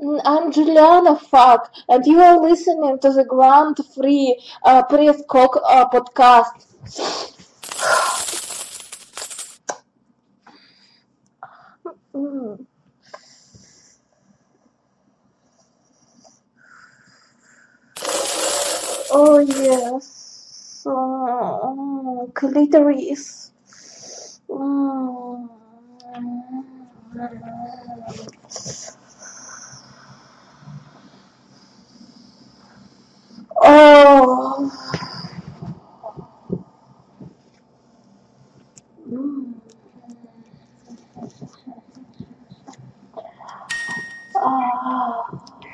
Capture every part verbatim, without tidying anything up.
Mm, I'm Juliana, fuck, and you are listening to the Grant Free uh, Press Cock uh, podcast. Mm. Oh yes, oh, clitoris. Mm. Oh. Mm. Ah.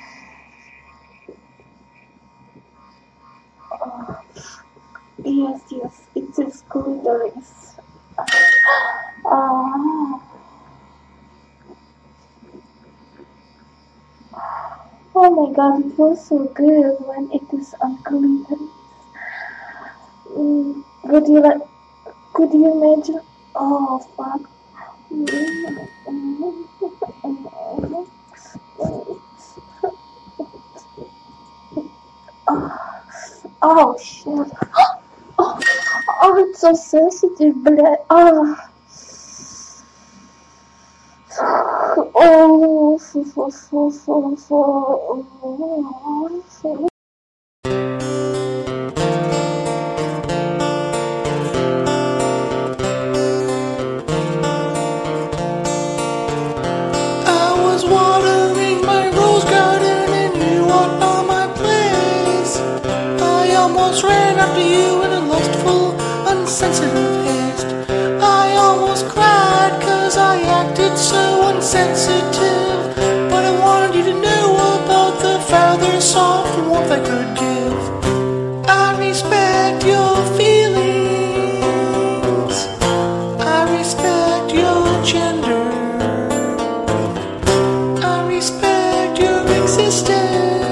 Oh. Yes, yes, it is clitoris. Ah. Oh my god, it was so good when it is on clitoris. Mm. Could you like? Could you imagine? Oh fuck. Oh, oh shit. Oh, oh, it's so sensitive, блядь. Oh. Oh, фу, фу, фу, фу, фу. Фу. Ran after you in a lustful, unsensitive haste. I almost cried cause I acted so insensitive, but I wanted you to know about the farther soft warmth I could give. I respect your feelings, I respect your gender, I respect your existence.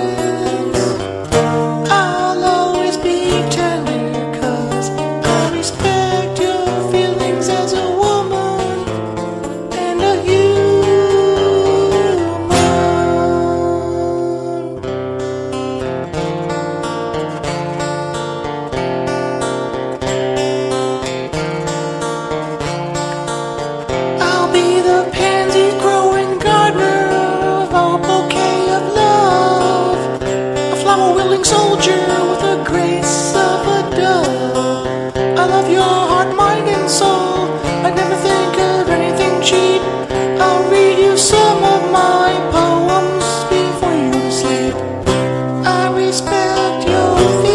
Soldier with the grace of a dove. I love your heart, mind, and soul. I never think of anything cheap. I'll read you some of my poems before you sleep. I respect your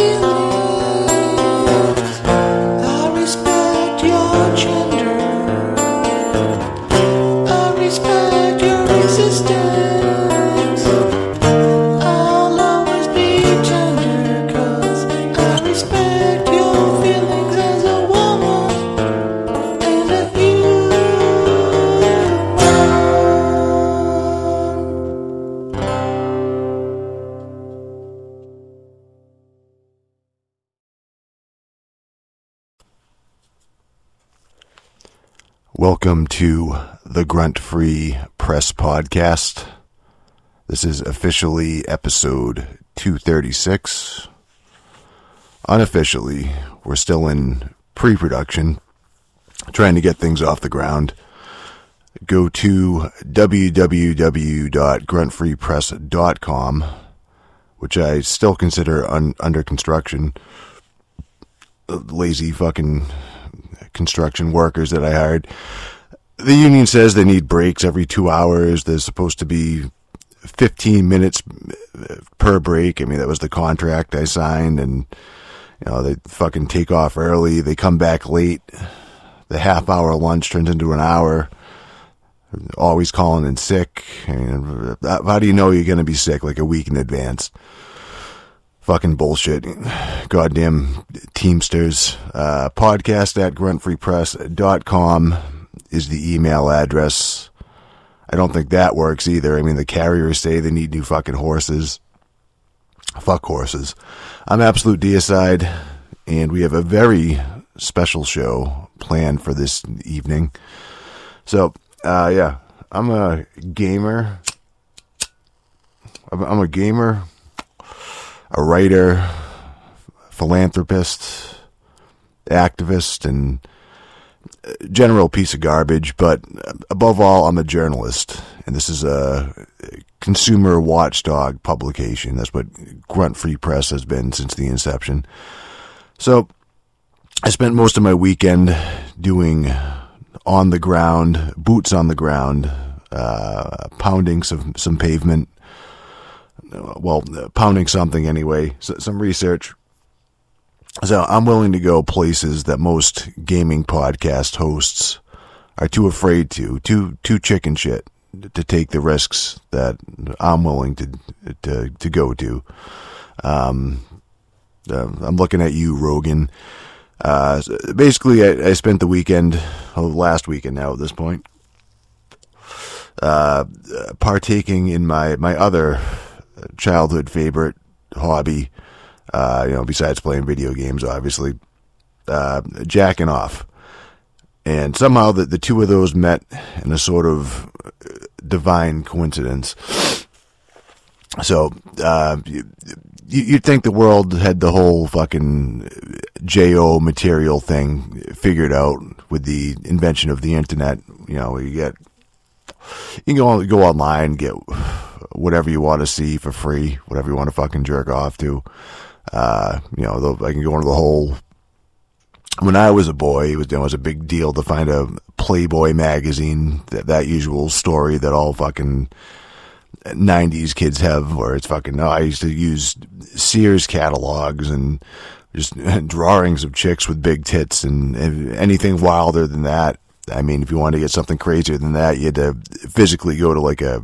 feelings, I respect your gender, I respect your existence. Welcome to the Grunt Free Press Podcast. This is officially episode two thirty-six. Unofficially, we're still in pre-production, trying to get things off the ground. Go to w w w dot grunt free press dot com, which I still consider un- under construction. Lazy fucking construction workers that I hired. The union says they need breaks every two hours. There's supposed to be fifteen minutes per break. I mean, that was the contract I signed, and you know, they fucking take off early. They come back late. The half hour lunch turns into an hour. Always calling in sick. I mean, how do you know you're going to be sick like a week in advance? Fucking bullshit. Goddamn Teamsters. Uh, podcast at grunt free press dot com is the email address. I don't think that works either. I mean, the carriers say they need new fucking horses. Fuck horses. I'm Absolute Deicide, and we have a very special show planned for this evening. So, uh, yeah, I'm a gamer. I'm a gamer, a writer, philanthropist, activist, and general piece of garbage, but above all, I'm a journalist, and this is a consumer watchdog publication. That's what Grunt Free Press has been since the inception. So I spent most of my weekend doing on the ground, boots on the ground, uh, pounding some, some pavement, well, pounding something anyway, so, some research. So I'm willing to go places that most gaming podcast hosts are too afraid to, too too chicken shit to take the risks that I'm willing to to to go to. Um, uh, I'm looking at you, Rogan. Uh, basically, I, I spent the weekend, oh, last weekend now at this point, uh, partaking in my my other childhood favorite hobby. Uh, you know, besides playing video games, obviously, uh, jacking off. And somehow the, the two of those met in a sort of divine coincidence. So, uh, you, you'd think the world had the whole fucking J O material thing figured out with the invention of the internet. You know, you get, you can go, go online, get whatever you want to see for free, whatever you want to fucking jerk off to. Uh, you know, I can go into the whole, when I was a boy, it was, it was a big deal to find a Playboy magazine, that, that usual story that all fucking nineties kids have, where it's fucking, no, I used to use Sears catalogs and just drawings of chicks with big tits, and, and anything wilder than that. I mean, if you wanted to get something crazier than that, you had to physically go to like a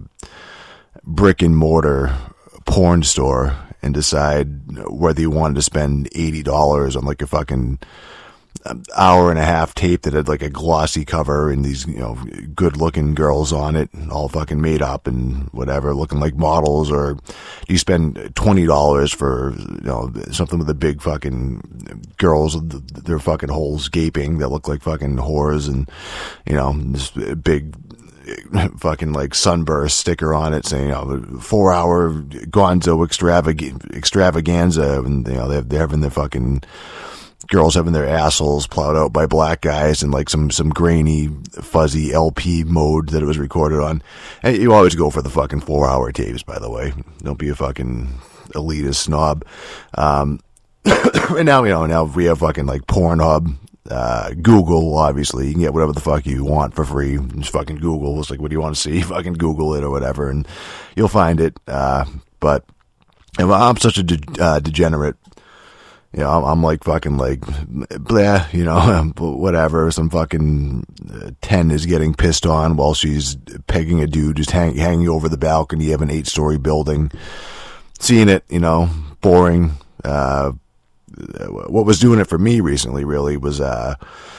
brick and mortar porn store and decide whether you wanted to spend eighty dollars on like a fucking hour and a half tape that had like a glossy cover and these, you know, good looking girls on it, all fucking made up and whatever, looking like models, or do you spend twenty dollars for, you know, something with a big fucking girls with their fucking holes gaping that look like fucking whores, and, you know, this big fucking like sunburst sticker on it saying, you know, four hour gonzo extravag- extravaganza, and, you know, they're, they're having their fucking girls having their assholes plowed out by black guys in like some, some grainy, fuzzy L P mode that it was recorded on. And you always go for the fucking four hour tapes, by the way. Don't be a fucking elitist snob. Um, and now, you know, now we have fucking like Pornhub, Uh, Google, obviously, you can get whatever the fuck you want for free. Just fucking Google. It's like, what do you want to see? Fucking Google it or whatever, and you'll find it. Uh, but you know, I'm such a de- uh, degenerate. You know, I'm, I'm like fucking like, blah, you know, whatever. Some fucking ten is getting pissed on while she's pegging a dude just hang, hanging over the balcony of an eight story building. Seeing it, you know, boring. Uh, What was doing it for me recently really was uh,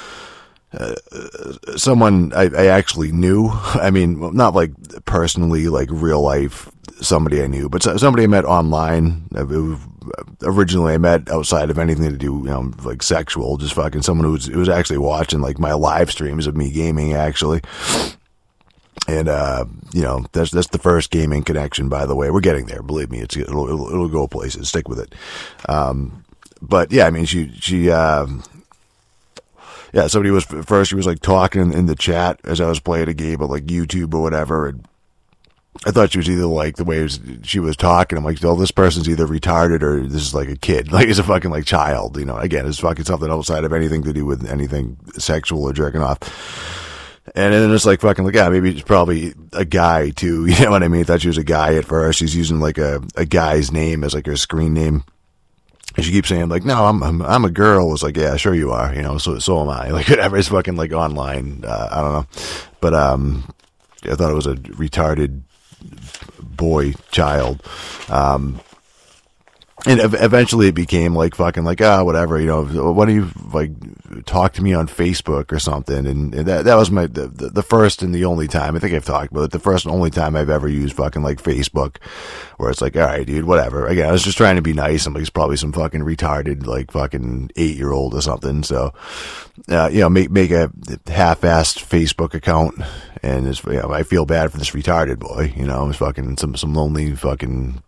uh, someone I, I actually knew. I mean, not like personally, like real life, somebody I knew, but somebody I met online. Originally I met outside of anything to do, you know, like sexual, just fucking someone who was, who was actually watching like my live streams of me gaming, actually. And, uh, you know, that's, that's the first gaming connection, by the way. We're getting there. Believe me, it's, it'll, it'll, it'll go places. Stick with it. Um, But yeah, I mean, she, she, uh, yeah, somebody was, first she was like talking in the chat as I was playing a game of like YouTube or whatever. And I thought she was either like the way it was, she was talking. I'm like, oh, this person's either retarded or this is like a kid. Like, it's a fucking like child, you know, again, it's fucking something outside of anything to do with anything sexual or jerking off. And then it's like fucking like, yeah, maybe it's probably a guy too. You know what I mean? I thought she was a guy at first. She's using like a, a guy's name as like her screen name. And she keeps saying like, no, I'm, I'm, I'm a girl. It's like, yeah, sure you are. You know, so, so am I. Like, whatever. It's fucking like online. Uh, I don't know. But, um, I thought it was a retarded boy child. Um, And eventually it became like fucking like, ah, whatever, you know, why don't you like talk to me on Facebook or something? And, and that, that was my, the, the first and the only time, I think I've talked about it, the first and only time I've ever used fucking like Facebook, where it's like, all right, dude, whatever. Again, I was just trying to be nice. I'm like, he's probably some fucking retarded, like fucking eight year old or something. So, uh, you know, make, make a half-assed Facebook account. And it's, you know, I feel bad for this retarded boy, you know, it's fucking some, some lonely fucking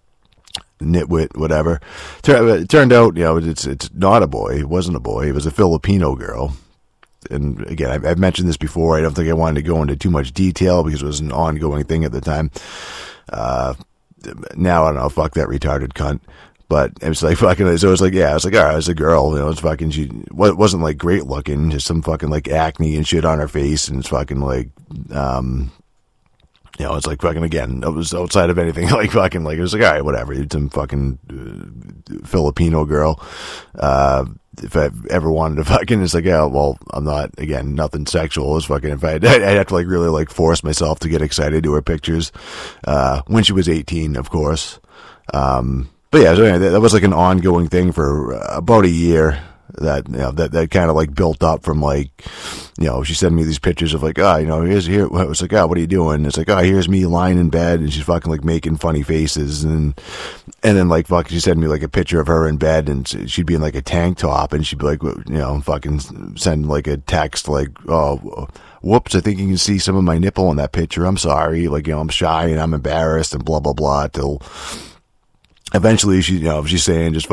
nitwit, whatever. It turned out, you know, it's it's not a boy. It wasn't a boy. It was a Filipino girl. And again, I've, I've mentioned this before. I don't think I wanted to go into too much detail because it was an ongoing thing at the time. Uh, now I don't know. Fuck that retarded cunt. But it was like fucking. So it was like, yeah, I was like, all right, it was a girl. You know, it's fucking. She wasn't like great looking. Just some fucking like acne and shit on her face, and it's fucking like, um. You know, it's like fucking, again, it was outside of anything, like fucking, like, it was like, all right, whatever, it's some fucking uh, Filipino girl. Uh, if I ever wanted to fucking, it's like, yeah, well, I'm not, again, nothing sexual. It's fucking, if I, I'd have to like really like force myself to get excited to her pictures, uh, when she was eighteen, of course. Um, but yeah, so anyway, that was like an ongoing thing for about a year. That, you know, that, that kind of like built up from like, you know, she sent me these pictures of like, ah, oh, you know, here's here. I was like, ah, oh, what are you doing? It's like, ah, oh, here's me lying in bed, and she's fucking like making funny faces, and and then like fucking, she sent me like a picture of her in bed, and she'd be in like a tank top, and she'd be like, you know, fucking send like a text like, oh, whoops, I think you can see some of my nipple in that picture. I'm sorry, like, you know, I'm shy and I'm embarrassed and blah blah blah. Till eventually, she, you know, she's saying, just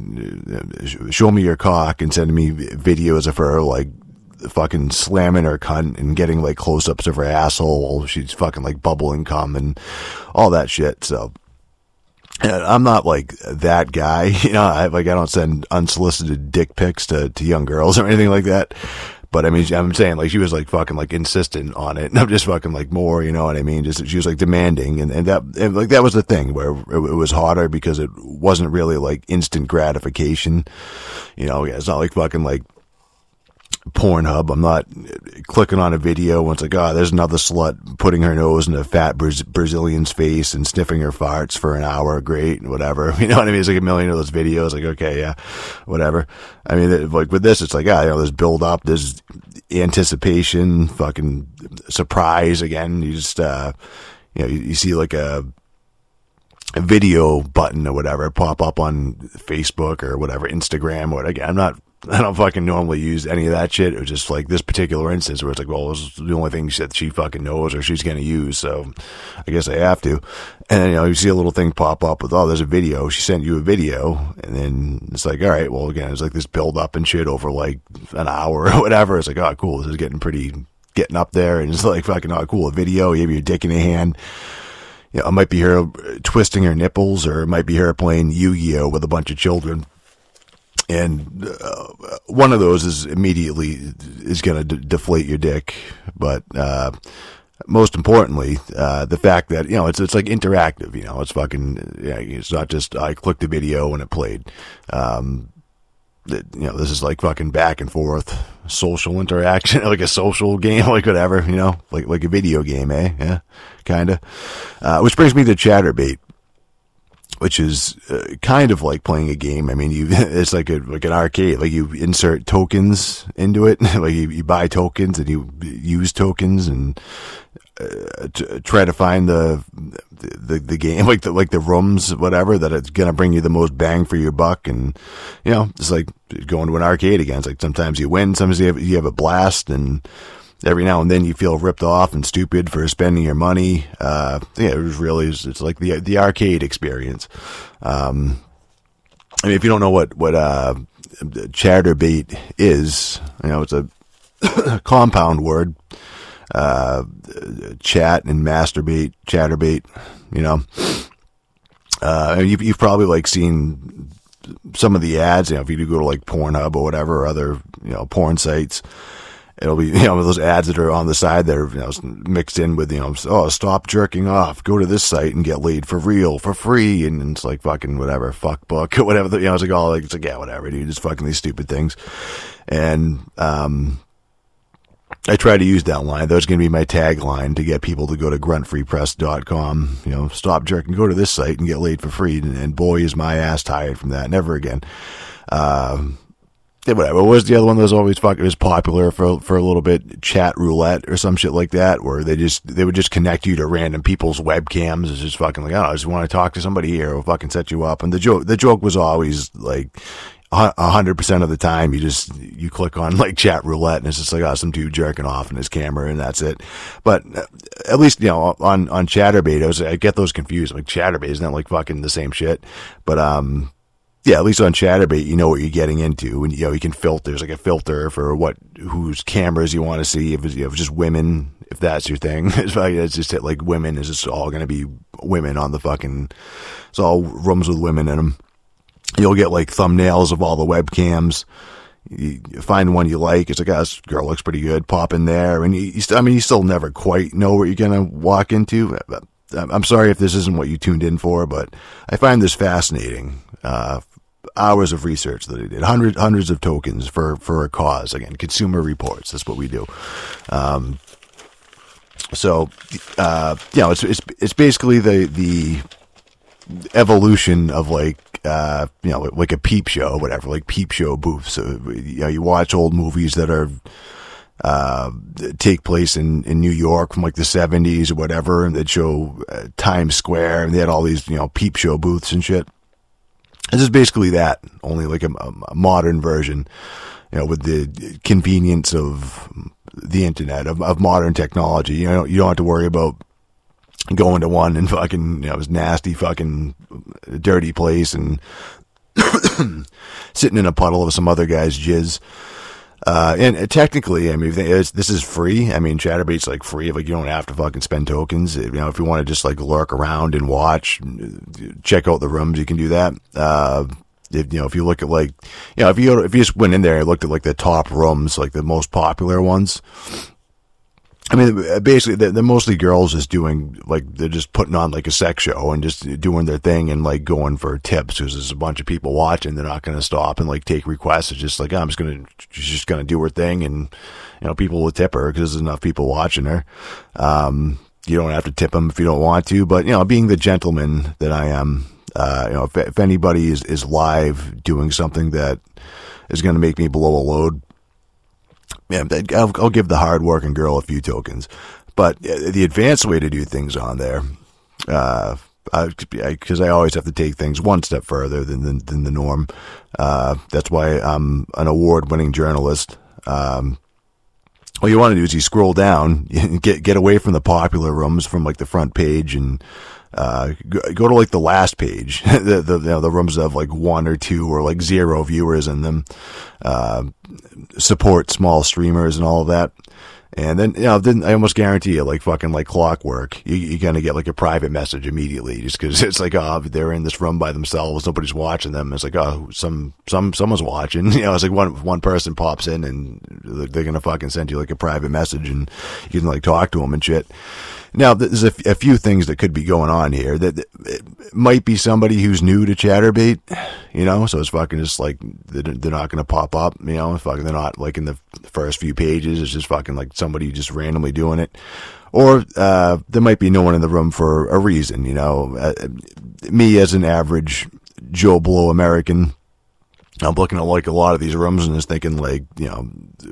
fucking show me your cock, and sending me videos of her, like, fucking slamming her cunt and getting, like, close-ups of her asshole while she's fucking, like, bubbling cum and all that shit. So, I'm not, like, that guy. You know, I, like, I don't send unsolicited dick pics to, to young girls or anything like that. But I mean, I'm saying, like, she was like fucking like insistent on it, and I'm just fucking like more, you know what I mean? Just, she was like demanding, and, and that, and like, that was the thing where it, it was harder because it wasn't really like instant gratification. You know, yeah, it's not like fucking like Pornhub. I'm not clicking on a video and it's like, oh, there's another slut putting her nose in a fat Bra- Brazilian's face and sniffing her farts for an hour. Great, whatever. You know what I mean? It's like a million of those videos. Like, okay, yeah, whatever. I mean, like with this, it's like, ah, you know, there's build up, there's anticipation, fucking surprise. Again, you just, uh, you know, you, you see like a, a video button or whatever pop up on Facebook or whatever, Instagram or whatever. Again, I'm not, I don't fucking normally use any of that shit. It was just like this particular instance where it's like, well, this is the only thing that she fucking knows or she's going to use. So I guess I have to. And then, you know, you see a little thing pop up with, oh, there's a video. She sent you a video. And then it's like, all right, well, again, it's like this build up and shit over like an hour or whatever. It's like, oh, cool. This is getting pretty, getting up there. And it's like fucking, oh, cool. A video. You have your dick in your hand. You know, it might be her twisting her nipples, or it might be her playing Yu-Gi-Oh with a bunch of children. And uh, one of those is immediately is going to d- deflate your dick. But uh, most importantly, uh, the fact that, you know, it's it's like interactive. You know, it's fucking, yeah, it's not just I clicked a video and it played. Um, it, you know, this is like fucking back and forth social interaction, like a social game, like whatever. You know, like like a video game, eh? Yeah, kind of. Uh, which brings me to Chaturbate, which is uh, kind of like playing a game. I mean, you, it's like a, like an arcade, like you insert tokens into it. Like you, you buy tokens and you use tokens and, uh, to try to find the, the, the game, like the, like the rooms, whatever, that it's going to bring you the most bang for your buck. And, you know, it's like going to an arcade again. It's like sometimes you win, sometimes you have, you have a blast, and every now and then you feel ripped off and stupid for spending your money. Uh, yeah, it was really, it's like the, the arcade experience. Um, I mean, if you don't know what, what, uh, Chaturbate is, you know, it's a compound word, uh, chat and masturbate, Chaturbate, you know, uh, you've, you've probably like seen some of the ads, you know, if you do go to like Pornhub or whatever, or other, you know, porn sites. It'll be, you know, those ads that are on the side that are, you know, mixed in with, you know, oh, stop jerking off, go to this site and get laid for real, for free. And it's like fucking whatever, fuck book, whatever, you know, it's like all like, it's like, yeah, whatever, dude, just fucking these stupid things. And, um, I try to use that line. That was going to be my tagline to get people to go to grunt free press dot com. You know, stop jerking, go to this site and get laid for free. And, and boy, is my ass tired from that. Never again. Um, yeah, whatever. What was the other one that was always fucking was popular for for a little bit? Chat roulette or some shit like that, where they just they would just connect you to random people's webcams. It's just fucking like, oh, I just want to talk to somebody here. We'll fucking set you up. And the joke the joke was always like, a hundred percent of the time you just, you click on like chat roulette and it's just like, oh, some dude jerking off in his camera and that's it. But at least, you know, on, on Chaturbate, I, was, I get those confused. I'm like, Chaturbate isn't that like fucking the same shit? But, um, yeah, at least on Chaturbate, you know what you're getting into, and you know, you can filter, there's like a filter for what, whose cameras you want to see. If it's, you know, if it's just women, if that's your thing, it's, like, it's just like women is just all going to be women on the fucking, it's all rooms with women in them. You'll get like thumbnails of all the webcams. You find one you like. It's like, oh, this girl looks pretty good. Pop in there. And you, you st- I mean, you still never quite know what you're going to walk into. I'm sorry if this isn't what you tuned in for, but I find this fascinating. Uh, hours of research that I did. Hundreds, hundreds of tokens for, for a cause. Again, Consumer Reports. That's what we do. Um, so, uh, you know, it's, it's, it's basically the, the evolution of like, uh, you know, like a peep show or whatever, like peep show booths. So, you know, you watch old movies that are, uh, take place in, in New York from like the seventies or whatever, and they'd show uh, Times Square, and they had all these, you know, peep show booths and shit. It's just basically that, only like a, a modern version, you know, with the convenience of the internet, of, of modern technology. You know, you don't have to worry about going to one and fucking, you know, this nasty fucking dirty place and sitting in a puddle of some other guy's jizz. Uh, and technically, I mean, it's, this is free. I mean, Chaturbate's like free. Like, you don't have to fucking spend tokens. You know, if you want to just like lurk around and watch, check out the rooms, you can do that. Uh, if, you know, if you look at like, you know, if you, if you just went in there and looked at like the top rooms, like the most popular ones, I mean, basically, they're, they're mostly girls just doing, like, they're just putting on, like, a sex show and just doing their thing and, like, going for tips because there's a bunch of people watching. They're not going to stop and, like, take requests. It's just like, oh, I'm just going to, she's just going to do her thing, and, you know, people will tip her because there's enough people watching her. Um, you don't have to tip them if you don't want to, but, you know, being the gentleman that I am, uh, you know, if, if anybody is, is live doing something that is going to make me blow a load, yeah, I'll, I'll give the hard-working girl a few tokens. But the advanced way to do things on there, uh, because I, I, I always have to take things one step further than, than, than the norm. Uh, that's why I'm an award-winning journalist. Um, what you want to do is you scroll down, get get away from the popular rooms from like the front page, and uh, go, go to like the last page, the the, you know, the rooms that have like one or two or like zero viewers in them. Uh, support small streamers and all of that. And then, you know, then I almost guarantee you, like fucking like clockwork, you, you're going to get like a private message immediately just because it's like, oh, they're in this room by themselves. Nobody's watching them. It's like, oh, some, some, someone's watching. You know, it's like one, one person pops in and they're going to fucking send you like a private message and you can like talk to them and shit. Now, there's a, a few things that could be going on here. That it might be somebody who's new to Chaturbate, you know, so it's fucking just like, they're, they're not going to pop up, you know, fucking, they're not like in the first few pages. It's just fucking like somebody just randomly doing it. Or, uh, there might be no one in the room for a reason, you know. Uh, me as an average Joe Blow American, I'm looking at like a lot of these rooms and just thinking like, you know,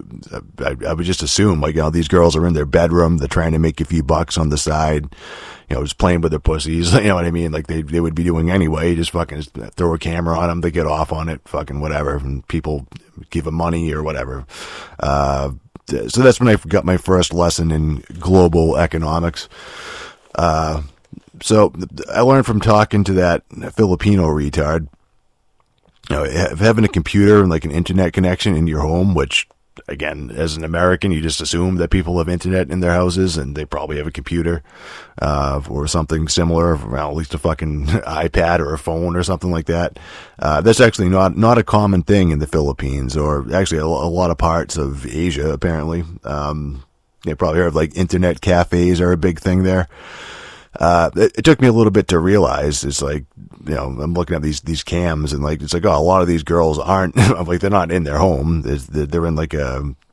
I, I would just assume like, you know, these girls are in their bedroom. They're trying to make a few bucks on the side, you know, just playing with their pussies. You know what I mean? Like they, they would be doing anyway. Just fucking just throw a camera on them. They get off on it, fucking whatever. And people give them money or whatever. Uh, so that's when I got my first lesson in global economics. Uh, so I learned from talking to that Filipino retard. You know, having a computer and like an internet connection in your home, which again, as an American, you just assume that people have internet in their houses and they probably have a computer, uh, or something similar, well, at least a fucking iPad or a phone or something like that. Uh, that's actually not, not a common thing in the Philippines or actually a, a lot of parts of Asia, apparently. Um, they probably heard like internet cafes are a big thing there. Uh, it, it took me a little bit to realize it's like, you know, I'm looking at these, these cams and like, it's like, oh, a lot of these girls aren't like, they're not in their home. They're, they're in like a,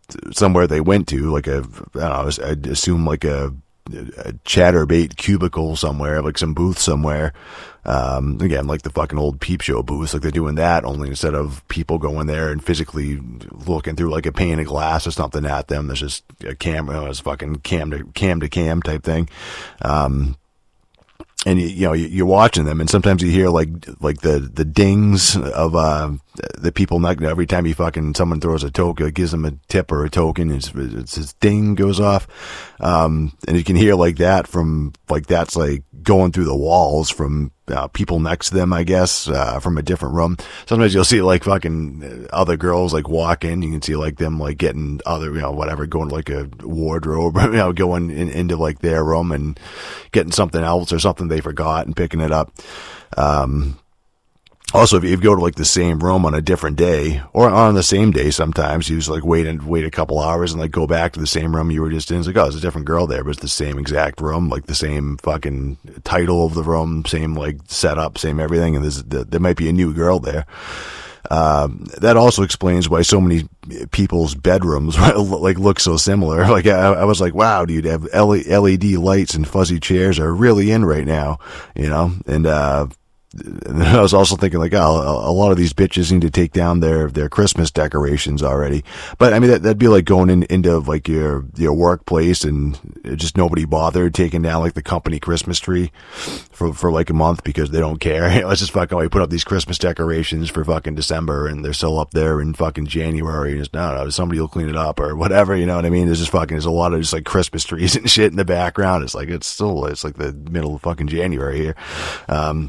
somewhere they went to, like a, I don't know, I'd assume like a, a Chatterbait cubicle somewhere, like some booth somewhere. Um, again, like the fucking old Peep Show booths, like they're doing that, only instead of people going there and physically looking through like a pane of glass or something at them, there's just a camera, it's fucking cam to cam to cam type thing. Um, and you, you know, you're watching them, and sometimes you hear like, like the, the dings of, uh, the people not, every time you fucking, someone throws a token, gives them a tip or a token, it's, it's this ding goes off. Um, and you can hear like that from, like, that's like going through the walls from, uh, people next to them, I guess, uh, from a different room. Sometimes you'll see like fucking other girls like walk in, you can see like them like getting other, you know, whatever, going to like a wardrobe, you know, going in, into like their room and getting something else or something they forgot and picking it up. Um, Also, if you go to like the same room on a different day, or on the same day sometimes, you just like wait and wait a couple hours and like go back to the same room you were just in. It's like, oh, it's a different girl there, but it's the same exact room, like the same fucking title of the room, same like setup, same everything, and there's, there might be a new girl there. Um, that also explains why so many people's bedrooms like look so similar. Like I, I was like, wow, dude, have L E D lights and fuzzy chairs are really in right now, you know, and, uh, and I was also thinking like, oh, a lot of these bitches need to take down their, their Christmas decorations already. But I mean, that, that'd be like going in, into like your, your workplace and just nobody bothered taking down like the company Christmas tree for, for like a month because they don't care. Let's just fucking, we put up these Christmas decorations for fucking December and they're still up there in fucking January. And just, no, no, somebody will clean it up or whatever. You know what I mean? There's just fucking, there's a lot of just like Christmas trees and shit in the background. It's like, it's still, it's like the middle of fucking January here. Um,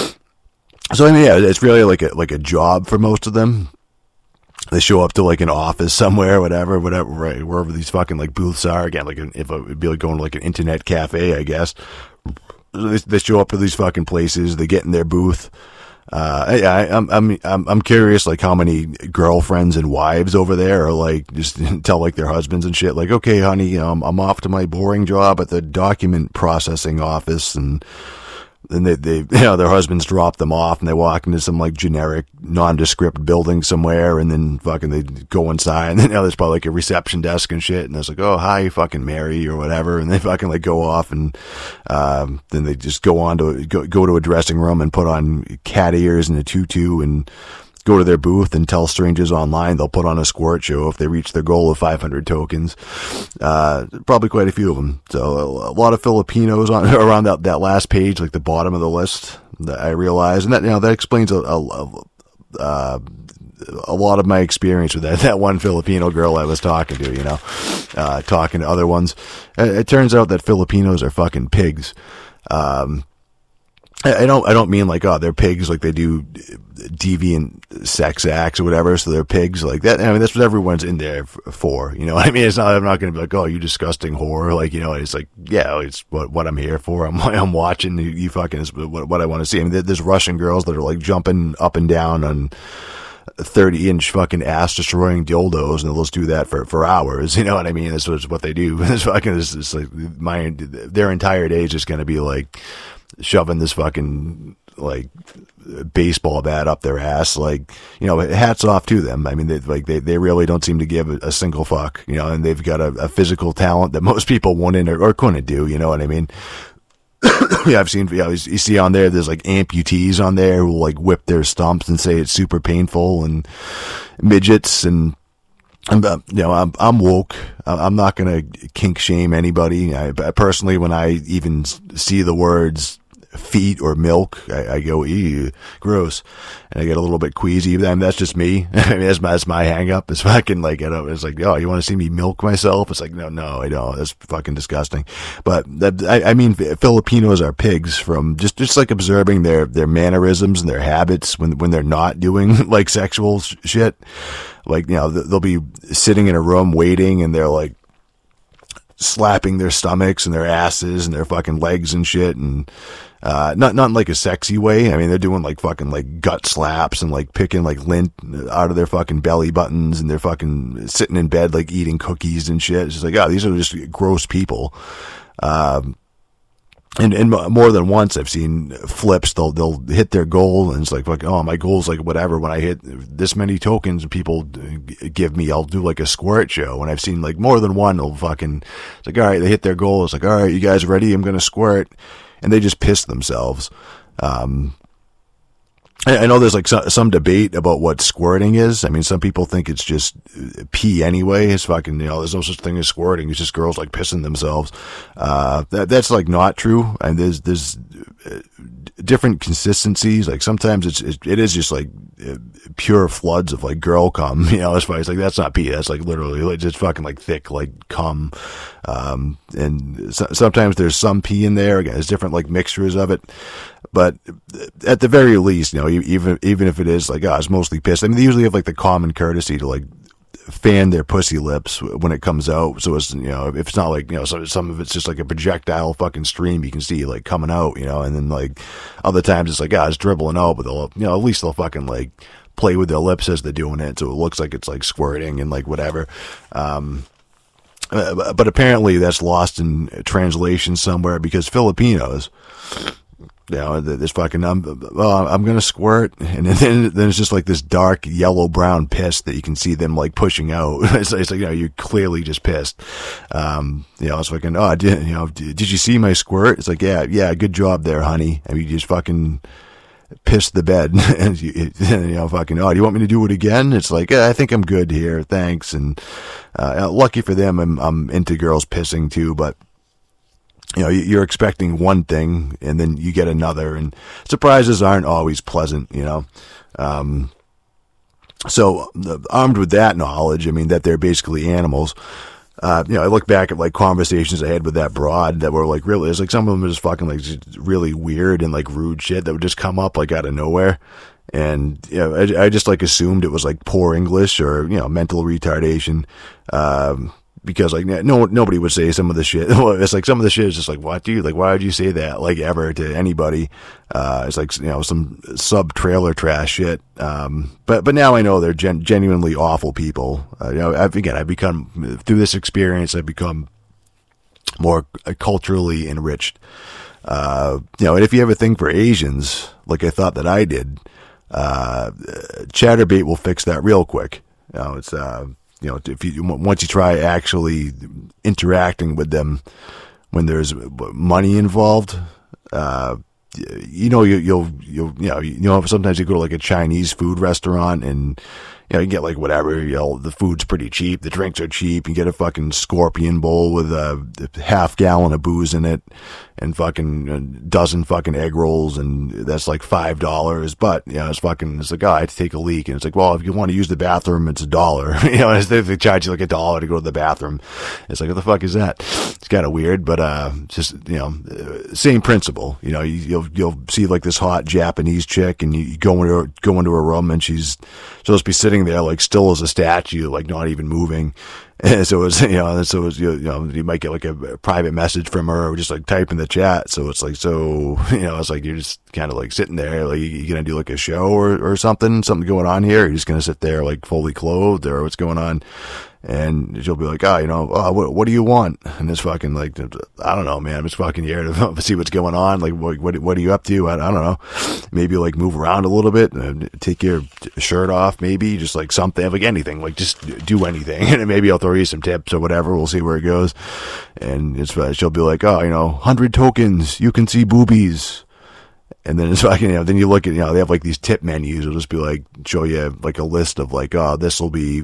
So I mean, yeah, it's really like a like a job for most of them. They show up to like an office somewhere, whatever, whatever, right, wherever these fucking like booths are. Again, like an, if it would be like going to like an internet cafe, I guess. They, they show up to these fucking places. They get in their booth. Uh, I, I, I'm I'm I'm I'm curious, like how many girlfriends and wives over there are like just tell like their husbands and shit, like, okay, honey, you know, I'm, I'm off to my boring job at the document processing office and. Then they, they, you know, their husbands drop them off and they walk into some like generic nondescript building somewhere and then fucking they go inside and then, you know, there's probably like a reception desk and shit and it's like, oh, hi, fucking Mary or whatever. And they fucking like go off and, um, then they just go on to go, go to a dressing room and put on cat ears and a tutu and go to their booth and tell strangers online they'll put on a squirt show if they reach their goal of five hundred tokens. Uh, probably quite a few of them. So a, a lot of Filipinos on around that, that last page, like the bottom of the list that I realize. And that, you know, that explains a, a, a, a lot of my experience with that, that one Filipino girl I was talking to, you know, uh, talking to other ones. It, it turns out that Filipinos are fucking pigs. Um, I don't, I don't mean like, oh, they're pigs, like they do deviant sex acts or whatever, so they're pigs like that. I mean, that's what everyone's in there for, you know what I mean? It's not, I'm not going to be like, oh, you disgusting whore. Like, you know, it's like, yeah, it's what, what I'm here for. I'm, I'm watching you, you fucking, is what, what I want to see. I mean, there's Russian girls that are like jumping up and down on thirty inch fucking ass destroying dildos and they'll just do that for, for hours. You know what I mean? That's what they do. It's fucking, it's, it's like my, their entire day is just going to be like, shoving this fucking like baseball bat up their ass. Like, you know, hats off to them. I mean, they like they, they really don't seem to give a, a single fuck, you know, and they've got a, a physical talent that most people wouldn't or, or couldn't do, you know what I mean? Yeah, I've seen, you know, you see on there, there's like amputees on there who like whip their stumps and say it's super painful, and midgets and I'm, uh, you know, I'm, I'm woke. I'm not going to kink shame anybody. I, personally, when I even see the words feet or milk, I, I go, ew, gross. And I get a little bit queasy. I mean, that's just me. I mean, that's my, that's my hang up. It's fucking like, you know, it's like, oh, you want to see me milk myself? It's like, no, no, I don't. That's fucking disgusting. But that, I, I mean, Filipinos are pigs from just, just like observing their, their mannerisms and their habits when, when they're not doing like sexual sh- shit. Like, you know, they'll be sitting in a room waiting and they're like slapping their stomachs and their asses and their fucking legs and shit. And, uh, not, not in like a sexy way. I mean, they're doing like fucking like gut slaps and like picking like lint out of their fucking belly buttons and they're fucking sitting in bed, like eating cookies and shit. It's just like, oh, these are just gross people. Um, And, and more than once, I've seen flips. They'll they'll hit their goal, and it's like, like, oh, my goal's like whatever. When I hit this many tokens, people give me, I'll do like a squirt show. And I've seen like more than one. They'll fucking, it's like, all right, they hit their goal. It's like, all right, you guys ready? I'm gonna squirt, and they just piss themselves. Um, I know there's like some debate about what squirting is. I mean, some people think it's just pee anyway. It's fucking, you know, there's no such thing as squirting. It's just girls like pissing themselves. Uh, that, that's like not true. And there's, there's different consistencies. Like sometimes it's, it, it is just like pure floods of like girl cum, you know, as far as like, that's not pee. That's like literally like just fucking like thick, like cum. Um, and so, sometimes there's some pee in there. Again, there's different like mixtures of it. But at the very least, you know, even even if it is like, oh, it's mostly piss. I mean, they usually have like the common courtesy to like fan their pussy lips when it comes out. So it's, you know, if it's not like, you know, some, some of it's just like a projectile fucking stream you can see like coming out, you know, and then like other times it's like, ah, oh, it's dribbling out, but they'll, you know, at least they'll fucking like play with their lips as they're doing it. So it looks like it's like squirting and like whatever. Um, but apparently that's lost in translation somewhere because Filipinos, you know, this fucking, I'm, well, I'm going to squirt. And then, then it's just like this dark yellow brown piss that you can see them like pushing out. It's, it's like, you know, you're clearly just pissed. Um, you know, it's fucking, oh, did, you know, did, did you see my squirt? It's like, yeah, yeah, good job there, honey. I mean, you just fucking pissed the bed. And you, you know, fucking, oh, do you want me to do it again? It's like, yeah, I think I'm good here. Thanks. And, uh, lucky for them, I'm, I'm into girls pissing too, but, you know, you're expecting one thing and then you get another, and surprises aren't always pleasant, you know. Um, so armed with that knowledge, I mean, that they're basically animals, uh, you know, I look back at like conversations I had with that broad that were like really, it's like some of them are just fucking like just really weird and like rude shit that would just come up like out of nowhere. And, you know, I, I just like assumed it was like poor English or, you know, mental retardation. Um, Because like no nobody would say some of the shit. It's like some of the shit is just like, what, dude? Like, why would you say that like ever to anybody? Uh, it's like, you know, some sub trailer trash shit. Um, but but now I know they're gen- genuinely awful people. Uh, you know, I've, again, I've become through this experience, I've become more culturally enriched. Uh, you know, and if you have a thing for Asians, like I thought that I did, uh, Chatterbait will fix that real quick. You know, it's uh. You know, if you, once you try actually interacting with them when there's money involved, uh, you know, you, you'll, you'll, you know, you know, sometimes you go to like a Chinese food restaurant and, you know, you get like whatever, you know, the food's pretty cheap, the drinks are cheap, you get a fucking scorpion bowl with a half gallon of booze in it and fucking a dozen fucking egg rolls, and that's like five dollars. But, you know, it's fucking, it's like, oh, I have to take a leak. And it's like, well, if you want to use the bathroom, it's a dollar. You know, if they charge you like a dollar to go to the bathroom, it's like, what the fuck is that? It's kind of weird, but, uh, just, you know, same principle. You know, you, you'll, you'll see like this hot Japanese chick and you go into her, go into her room and she's supposed to be sitting there like still as a statue, like not even moving. And so it was, you know, so it was, you know, you might get like a, a private message from her or just like type in the chat. So it's like, so, you know, it's like you're just kind of like sitting there, like you're going to do like a show or, or something, something going on here. You're just going to sit there like fully clothed or what's going on. And she'll be like, oh, you know, oh, what, what do you want? And it's fucking like, I don't know, man. I'm just fucking here to see what's going on. Like, what, what, what are you up to? I, I don't know. Maybe like move around a little bit and take your shirt off, maybe just like something, like anything, like just do anything. And maybe I'll throw you some tips or whatever. We'll see where it goes. And it's, uh, she'll be like, oh, you know, one hundred tokens, you can see boobies. And then it's fucking, you know, then you look at, you know, they have like these tip menus. It'll just be like, show you like a list of like, oh, this will be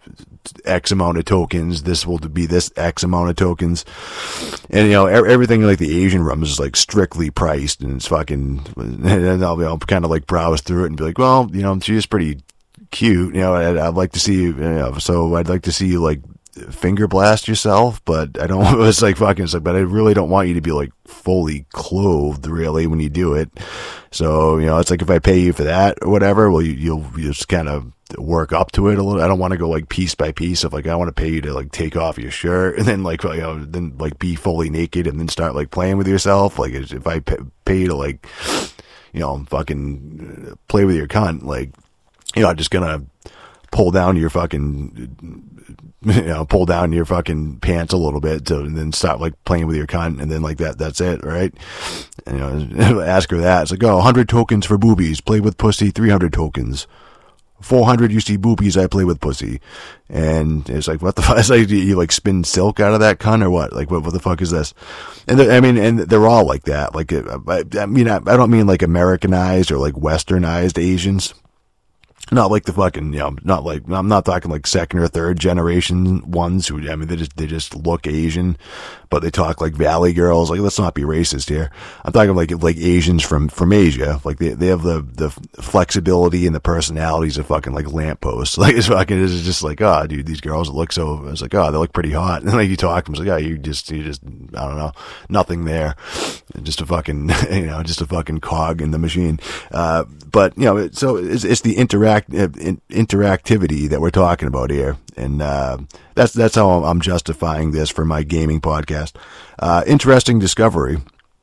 X amount of tokens. This will be this X amount of tokens. And, you know, everything like the Asian room is like strictly priced, and it's fucking, and then I'll, I'll kind of like browse through it and be like, well, you know, she's pretty cute. You know, I'd, I'd like to see you, you know, so I'd like to see you like finger blast yourself, but I don't, it's like fucking, it's like, but I really don't want you to be like fully clothed really when you do it. So, you know, it's like if I pay you for that or whatever, well, you, you'll you just kind of work up to it a little. I don't want to go like piece by piece of like, I want to pay you to like take off your shirt and then like, you know, then like be fully naked and then start like playing with yourself. Like if I pay, pay you to like, you know, fucking play with your cunt, like, you know, I'm just gonna pull down your fucking, you know, pull down your fucking pants a little bit to, and then stop like playing with your cunt, and then like that, that's it, right? And, you know, ask her that. It's like, oh, one hundred tokens for boobies, play with pussy, three hundred tokens. four hundred you see boobies, I play with pussy. And it's like, what the fuck? It's like, do you like spin silk out of that cunt or what? Like, what, what the fuck is this? And I mean, and they're all like that. Like, I, I mean, I, I don't mean like Americanized or like Westernized Asians. Not like the fucking, you know, not like, I'm not talking like second or third generation ones who, I mean, they just, they just look Asian, but they talk like Valley girls. Like, let's not be racist here. I'm talking like, like Asians from, from Asia. Like, they, they have the, the flexibility and the personalities of fucking like lampposts. Like, it's fucking, it's just like, oh, dude, these girls look so, it's like, oh, they look pretty hot. And like, you talk to them, it's like, oh, you just, you just, I don't know, nothing there. Just a fucking, you know, just a fucking cog in the machine. Uh, but, you know, so it's, it's the interact, interactivity that we're talking about here, and uh, that's that's how I'm justifying this for my gaming podcast. Uh, interesting discovery.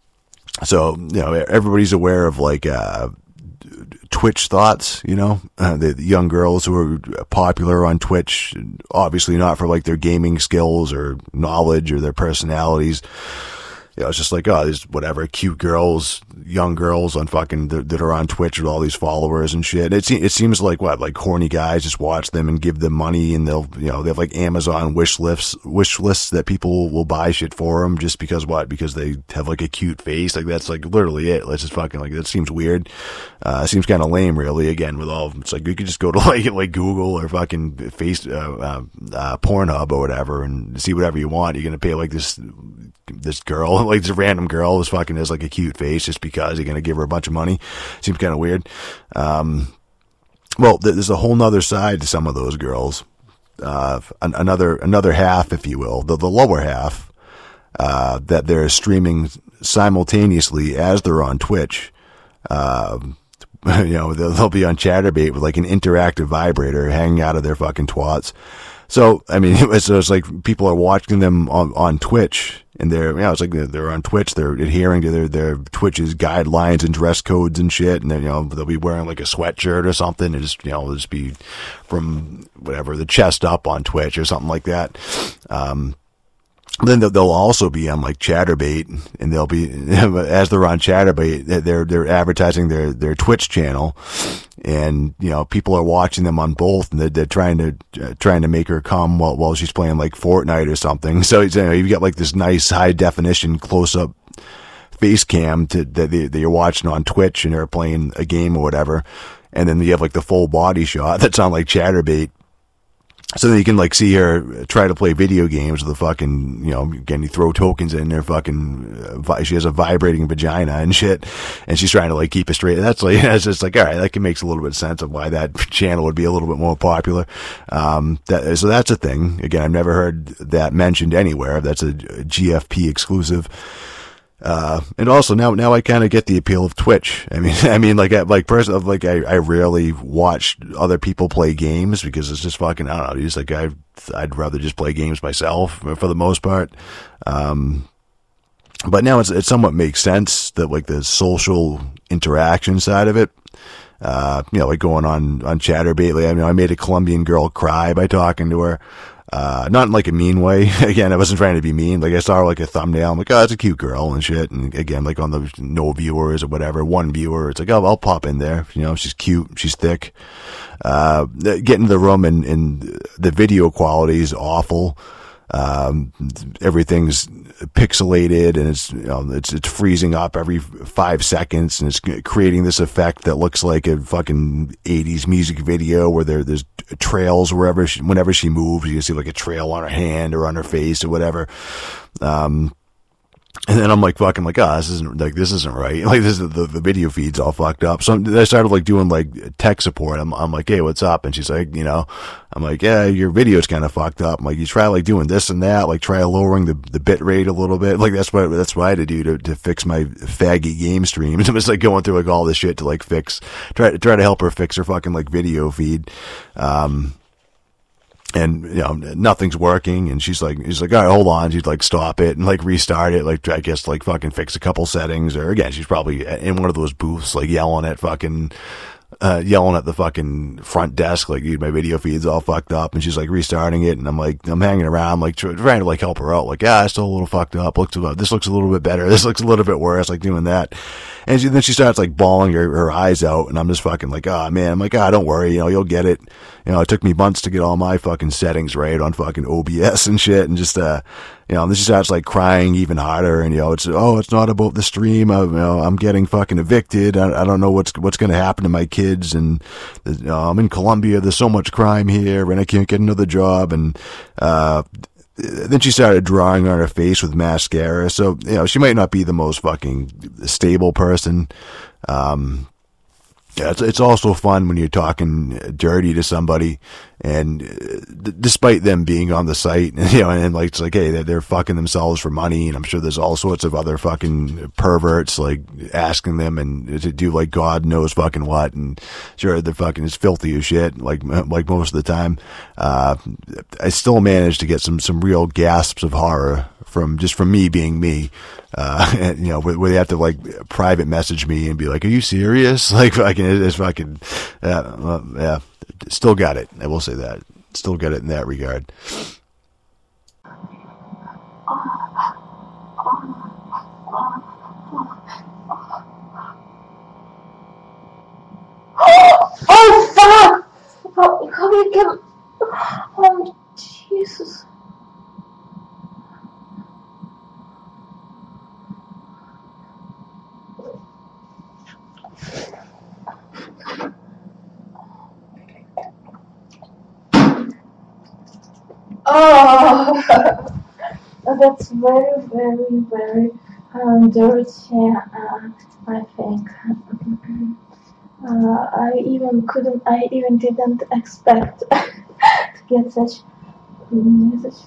So, you know, everybody's aware of like uh, Twitch thoughts. You know, uh, the, the young girls who are popular on Twitch, obviously not for like their gaming skills or knowledge or their personalities. You know, it's just like, oh, there's whatever cute girls, young girls on fucking that, that are on Twitch with all these followers and shit. It it seems like what, like horny guys just watch them and give them money, and they'll, you know, they have like Amazon wish lists, wish lists that people will buy shit for them just because what? Because they have like a cute face. Like, that's like literally it. Let's just fucking like, that seems weird. Uh, it seems kind of lame, really. Again, with all, it's like you could just go to like like Google or fucking face uh, uh, uh, Pornhub or whatever and see whatever you want. You're gonna pay like this. This girl, like this random girl, this fucking has like a cute face just because you're gonna give her a bunch of money. Seems kind of weird. Um, well, there's a whole nother side to some of those girls. Uh, an, another another half, if you will, the the lower half, uh, that they're streaming simultaneously as they're on Twitch. Uh, you know, they'll, they'll be on Chatterbait with like an interactive vibrator hanging out of their fucking twats. So, I mean, it's, it's like people are watching them on, on Twitch, and they're, you know, it's like they're on Twitch, they're adhering to their, their Twitch's guidelines and dress codes and shit, and then, you know, they'll be wearing like a sweatshirt or something, and just, you know, they'll just be from whatever, the chest up on Twitch or something like that. Um, Then they'll also be on like Chatterbait, and they'll be, as they're on Chatterbait, they're, they're advertising their, their Twitch channel, and, you know, people are watching them on both, and they're, they're trying to, uh, trying to make her come while, while she's playing like Fortnite or something. So, you know, you've got like this nice high definition close up face cam to, that, they, that you're watching on Twitch, and they're playing a game or whatever. And then you have like the full body shot that's on like Chatterbait. So then you can like see her try to play video games with a fucking, you know, again, you throw tokens in there, fucking, uh, she has a vibrating vagina and shit, and she's trying to like keep it straight. That's like, it's just like, all right, that can makes a little bit of sense of why that channel would be a little bit more popular. Um, that, so that's a thing. Again, I've never heard that mentioned anywhere. That's a G F P exclusive. Uh, and also now, now I kind of get the appeal of Twitch. I mean, I mean, like, I, like, personally, like, I, I rarely watch other people play games because it's just fucking, I don't know, just like, I, I'd rather just play games myself for the most part. Um, but now it's, it somewhat makes sense that like the social interaction side of it, uh, you know, like going on, on Chatterbait. Like, I mean, I made a Colombian girl cry by talking to her. Uh, not in like a mean way. Again, I wasn't trying to be mean. Like, I saw like a thumbnail. I'm like, oh, that's a cute girl and shit. And again, like on the no viewers or whatever, one viewer, it's like, oh, I'll pop in there. You know, she's cute. She's thick. Uh, get into the room and, and the video quality is awful. Um, everything's pixelated, and it's, you know, it's, it's freezing up every five seconds, and it's creating this effect that looks like a fucking eighties music video where there, there's trails wherever she, whenever she moves, you can see like a trail on her hand or on her face or whatever. Um, And then I'm like fucking like, ah, oh, this isn't like, this isn't right. Like, this is the, the video feed's all fucked up. So I started like doing like tech support. I'm, I'm like, hey, what's up? And she's like, you know, I'm like, yeah, your video's kind of fucked up. I'm like, you try like doing this and that, like try lowering the, the bit rate a little bit. Like, that's what, that's what I had to do to, to fix my faggy game streams. It was like going through like all this shit to like fix, try to, try to help her fix her fucking like video feed. Um, And, you know, nothing's working, and she's like, she's like, all right, hold on. She'd like stop it and like restart it, like, I guess, like fucking fix a couple settings, or again, she's probably in one of those booths, like yelling at fucking uh, yelling at the fucking front desk, like, dude, my video feed's all fucked up, and she's like restarting it, and I'm like, I'm hanging around, like trying to like help her out, like, yeah, it's still a little fucked up. Looks about this looks a little bit better. This looks a little bit worse, like doing that. And she, then she starts like bawling her, her eyes out, and I'm just fucking like, oh man, I'm like, ah, oh, don't worry, you know, you'll get it. You know, it took me months to get all my fucking settings right on fucking O B S and shit, and just, uh, you know, and then she starts like crying even harder, and you know, it's, oh, it's not about the stream. I, you know, I'm getting fucking evicted. I, I don't know what's what's going to happen to my kids, and you know, I'm in Colombia. There's so much crime here, and I can't get another job. And uh, then she started drawing on her face with mascara. So you know, she might not be the most fucking stable person. Um, Yeah, it's, it's also fun when you're talking dirty to somebody, and uh, d- despite them being on the site, and, you know, and like it's like, hey, they're, they're fucking themselves for money, and I'm sure there's all sorts of other fucking perverts like asking them and to do like God knows fucking what, and sure they're fucking as filthy as shit, like like most of the time. Uh, I still managed to get some some real gasps of horror from just from me being me. Uh, and, you know, where, where they have to like private message me and be like, "Are you serious?" Like, fucking, it's fucking, uh, well, yeah. Still got it. I will say that. Still got it in that regard. Oh fuck! How, how you can? Oh Jesus! Oh, that's very, very, very um, dirty. Uh, I think. Uh, I even couldn't. I even didn't expect to get such message.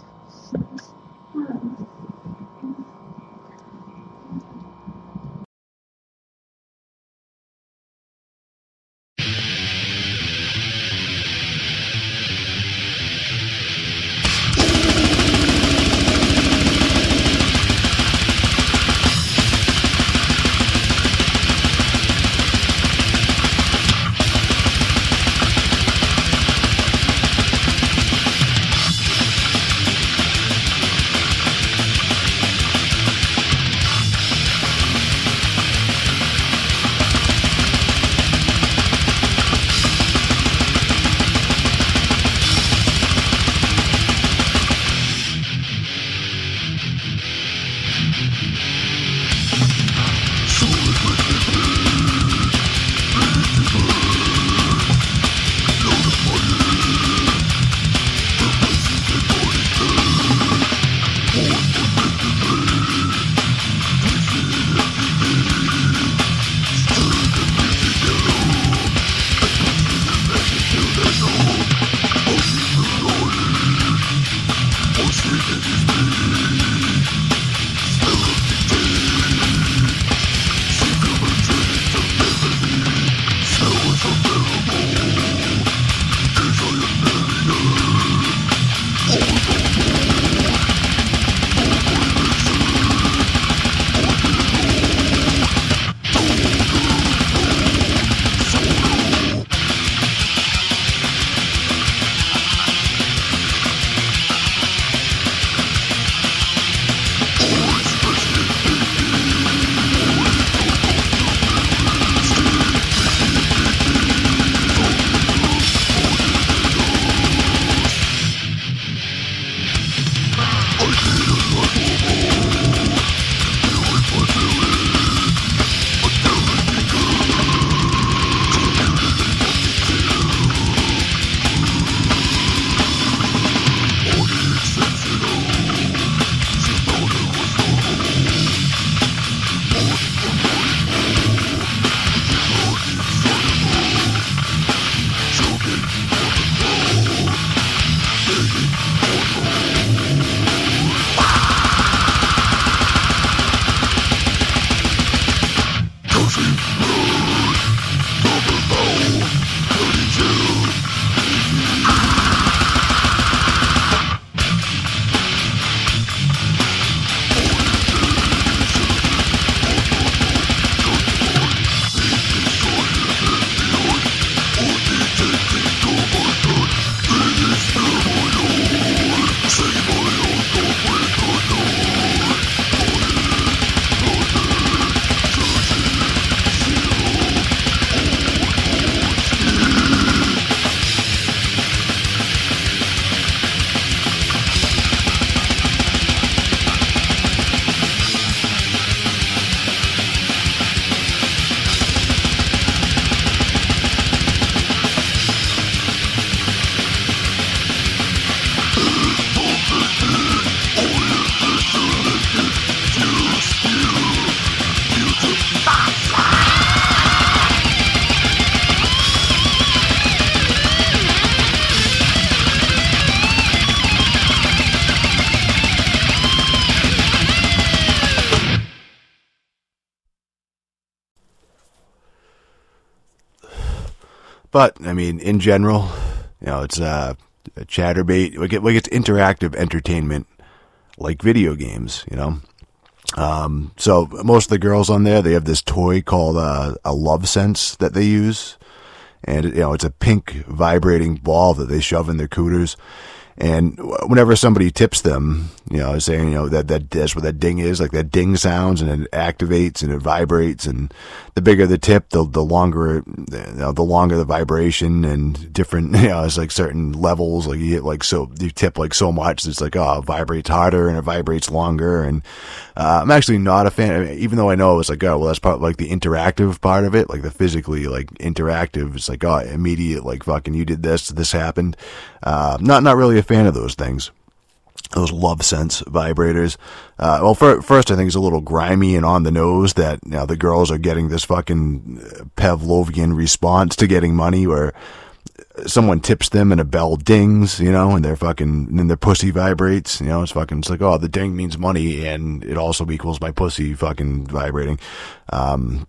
But, I mean, in general, you know, it's uh, a chatterbait. Like, it, like it's interactive entertainment, like video games, you know. Um, so most of the girls on there, they have this toy called uh, a Love Sense that they use. And, you know, it's a pink vibrating ball that they shove in their cooters. And whenever somebody tips them, you know, saying, you know, that, that that's what that ding is, like that ding sounds, and it activates and it vibrates, and the bigger the tip, the the longer, you know, the longer the vibration, and different, you know, it's like certain levels, like you hit like, so you tip like so much, it's like, oh, it vibrates harder and it vibrates longer. And, uh, I'm actually not a fan, I mean, even though I know it's like, oh, well, that's part like the interactive part of it, like the physically like interactive, it's like, oh, immediate, like fucking, you did this, this happened. Uh, not, not really a fan of those things. Those Love Sense vibrators. Uh, well, for, first, I think it's a little grimy and on the nose that, you know, the girls are getting this fucking Pavlovian response to getting money where someone tips them and a bell dings, you know, and their fucking, and then their pussy vibrates, you know, it's fucking, it's like, oh, the ding means money and it also equals my pussy fucking vibrating. Um,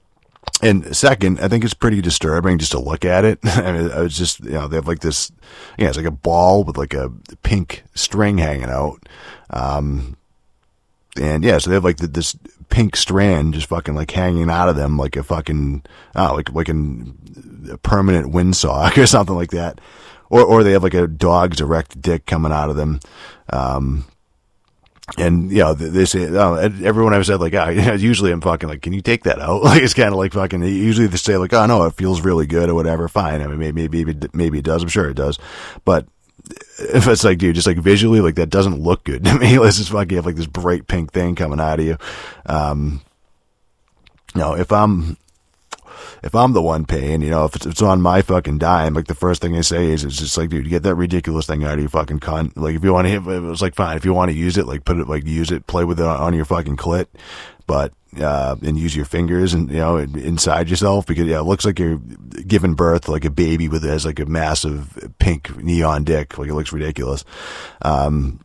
And second, I think it's pretty disturbing just to look at it. I mean, it's just, you know, they have like this, yeah, it's like a ball with like a pink string hanging out. Um, and yeah, so they have like the, this pink strand just fucking like hanging out of them like a fucking, oh, like, like an, a permanent windsock or something like that. Or, or they have like a dog's erect dick coming out of them. Um, And, you know, they say, oh, everyone I've said, like, oh, usually I'm fucking like, can you take that out? Like, it's kind of like fucking, usually they say, like, oh, no, it feels really good or whatever. Fine. I mean, maybe, maybe, maybe it does. I'm sure it does. But if it's like, dude, just like visually, like, that doesn't look good to me. Let's just fucking have like this bright pink thing coming out of you. Um, you know, if I'm, if I'm the one paying, you know, if it's, it's on my fucking dime, like the first thing I say is, it's just like, dude, get that ridiculous thing out of your fucking cunt. Like, if you want to hit, it was like, fine. If you want to use it, like, put it, like, use it, play with it on, on your fucking clit, but, uh, and use your fingers and, you know, inside yourself, because, yeah, it looks like you're giving birth to like a baby with, has like a massive pink neon dick. Like, it looks ridiculous. Um,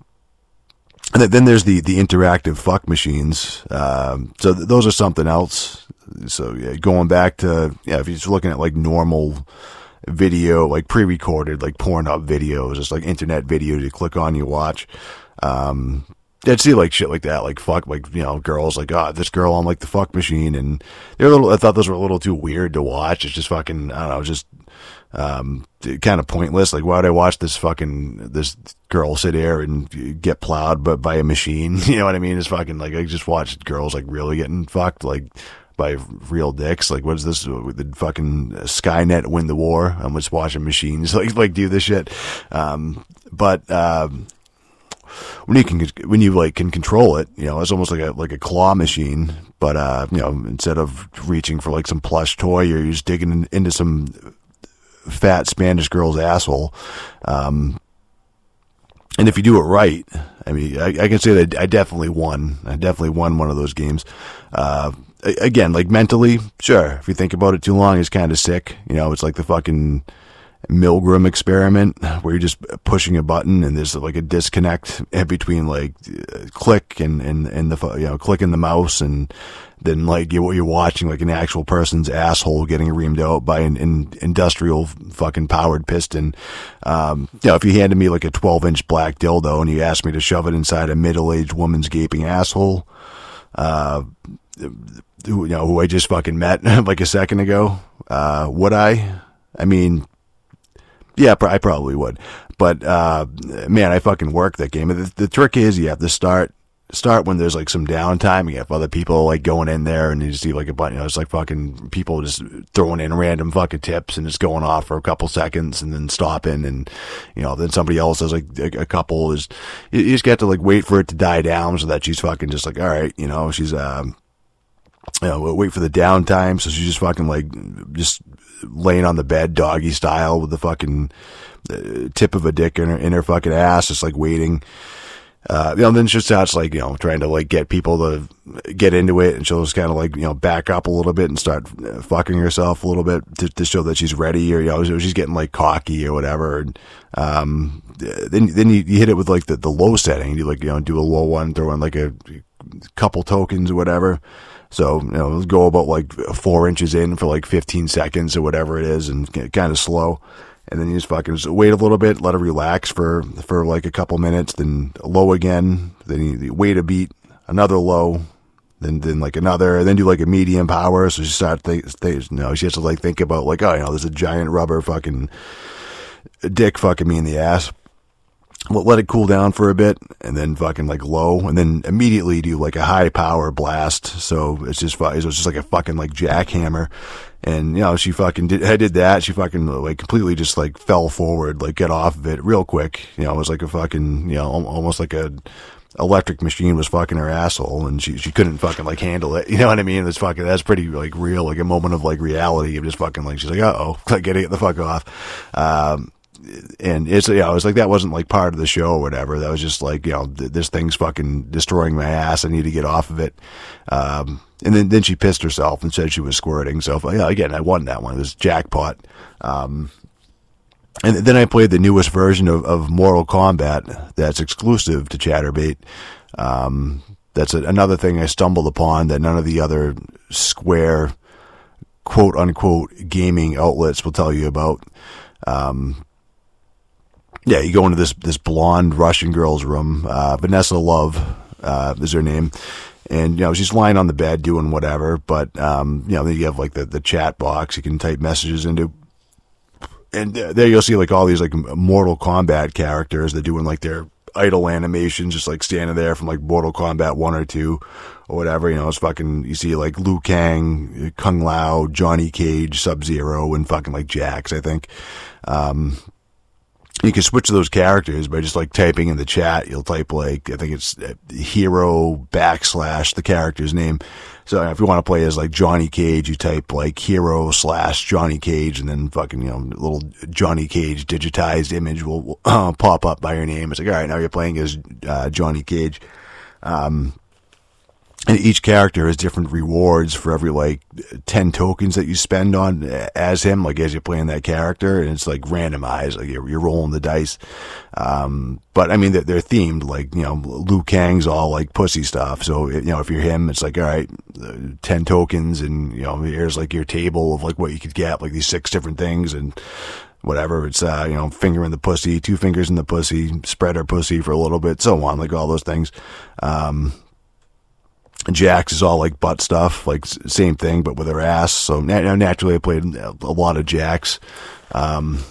And then there's the, the interactive fuck machines. Um, so th- those are something else. So yeah, going back to, yeah, if you're just looking at like normal video, like pre-recorded, like Pornhub videos, just like internet videos you click on, you watch. Um, I'd see like shit like that, like fuck, like, you know, girls like, oh, this girl on like the fuck machine. And they're a little, I thought those were a little too weird to watch. It's just fucking, I don't know, just, um, kind of pointless. Like, why would I watch this fucking, this girl sit there and get plowed but by a machine? You know what I mean? It's fucking like, I just watched girls like really getting fucked, like, by real dicks. Like, what is this? Did fucking Skynet win the war? I'm just watching machines like, like do this shit. Um, but, um, when you can, when you like can control it, you know, it's almost like a, like a claw machine, but, uh, you know, instead of reaching for like some plush toy, you're just digging in, into some fat Spanish girl's asshole. Um, and if you do it right, I mean, I, I can say that I definitely won. I definitely won one of those games. Uh, again, like mentally, sure. If you think about it too long, it's kind of sick. You know, it's like the fucking Milgram experiment where you're just pushing a button and there's like a disconnect between like click and, and, and the, you know, clicking the mouse and then like you're, you're watching like an actual person's asshole getting reamed out by an, an industrial fucking powered piston. Um, you know, if you handed me like a twelve inch black dildo and you asked me to shove it inside a middle-aged woman's gaping asshole, uh, who, you know, who I just fucking met like a second ago, uh, would I? I mean, yeah, I probably would. But, uh, man, I fucking work that game. The, the trick is you have to start, start when there's like some downtime. You have other people like going in there and you see like a bunch, you know, it's like fucking people just throwing in random fucking tips and just going off for a couple seconds and then stopping. And, you know, then somebody else has like a, a couple is, you just got to like wait for it to die down so that she's fucking just like, all right, you know, she's, um, you know, we'll wait for the downtime. So she's just fucking like, just laying on the bed, doggy style, with the fucking uh, tip of a dick in her, in her fucking ass, just like waiting. Uh, you know, then she starts like, you know, trying to like get people to get into it, and she'll just kind of like, you know, back up a little bit and start fucking herself a little bit to, to show that she's ready, or, you know, she's getting like cocky or whatever. And, um, then, then you, you hit it with like the, the low setting. You like, you know, do a low one, throw in like a couple tokens or whatever. So, you know, go about like four inches in for like fifteen seconds or whatever it is, and kind of slow. And then you just fucking just wait a little bit, let her relax for, for like a couple minutes, then low again, then you wait a beat, another low, then, then like another, then do like a medium power. So she starts, th- th- you know, she has to like think about like, oh, you know, there's a giant rubber fucking dick fucking me in the ass. Let it cool down for a bit, and then fucking like low, and then immediately do like a high power blast. So it's just, it's just like a fucking like jackhammer. And, you know, she fucking did, I did that. She fucking like completely just like fell forward, like get off of it real quick. You know, it was like a fucking, you know, almost like a electric machine was fucking her asshole, and she, she couldn't fucking like handle it. You know what I mean? It's fucking, that's pretty like real, like a moment of like reality of just fucking like, she's like, uh oh, like get it the fuck off. Um, And it's, you know, it was like, that wasn't like part of the show or whatever. That was just like, you know, th- this thing's fucking destroying my ass. I need to get off of it. Um, and then, then she pissed herself and said she was squirting. So, yeah, again, I won that one. It was jackpot. Um, and then I played the newest version of, of Mortal Kombat that's exclusive to Chatterbait. Um, that's a, another thing I stumbled upon that none of the other Square quote unquote gaming outlets will tell you about. Um, Yeah, you go into this, this blonde Russian girl's room, uh, Vanessa Love, uh, is her name. And, you know, she's lying on the bed doing whatever, but, um, you know, then you have like the, the chat box you can type messages into. And uh, there you'll see like all these like Mortal Kombat characters. They're doing like their idle animations, just like standing there from like Mortal Kombat one or two or whatever. You know, it's fucking, you see like Liu Kang, Kung Lao, Johnny Cage, Sub-Zero, and fucking like Jax, I think. Um, You can switch those characters by just like typing in the chat. You'll type like, I think it's hero backslash the character's name. So if you want to play as like Johnny Cage, you type like hero slash Johnny Cage, and then fucking, you know, little Johnny Cage digitized image will uh, pop up by your name. It's like, all right, now you're playing as uh, Johnny Cage. Um, And each character has different rewards for every like ten tokens that you spend on as him, like as you're playing that character, and it's like randomized, like you're, you're rolling the dice. Um, but I mean, they're, they're themed, like, you know, Liu Kang's all like pussy stuff. So, you know, if you're him, it's like, all right, uh, ten tokens, and, you know, here's like your table of like what you could get, like these six different things, and whatever. It's, uh, you know, finger in the pussy, two fingers in the pussy, spread her pussy for a little bit, so on, like all those things. Um, Jax is all like butt stuff, like same thing, but with her ass. So nat- naturally I played a lot of Jax. Um,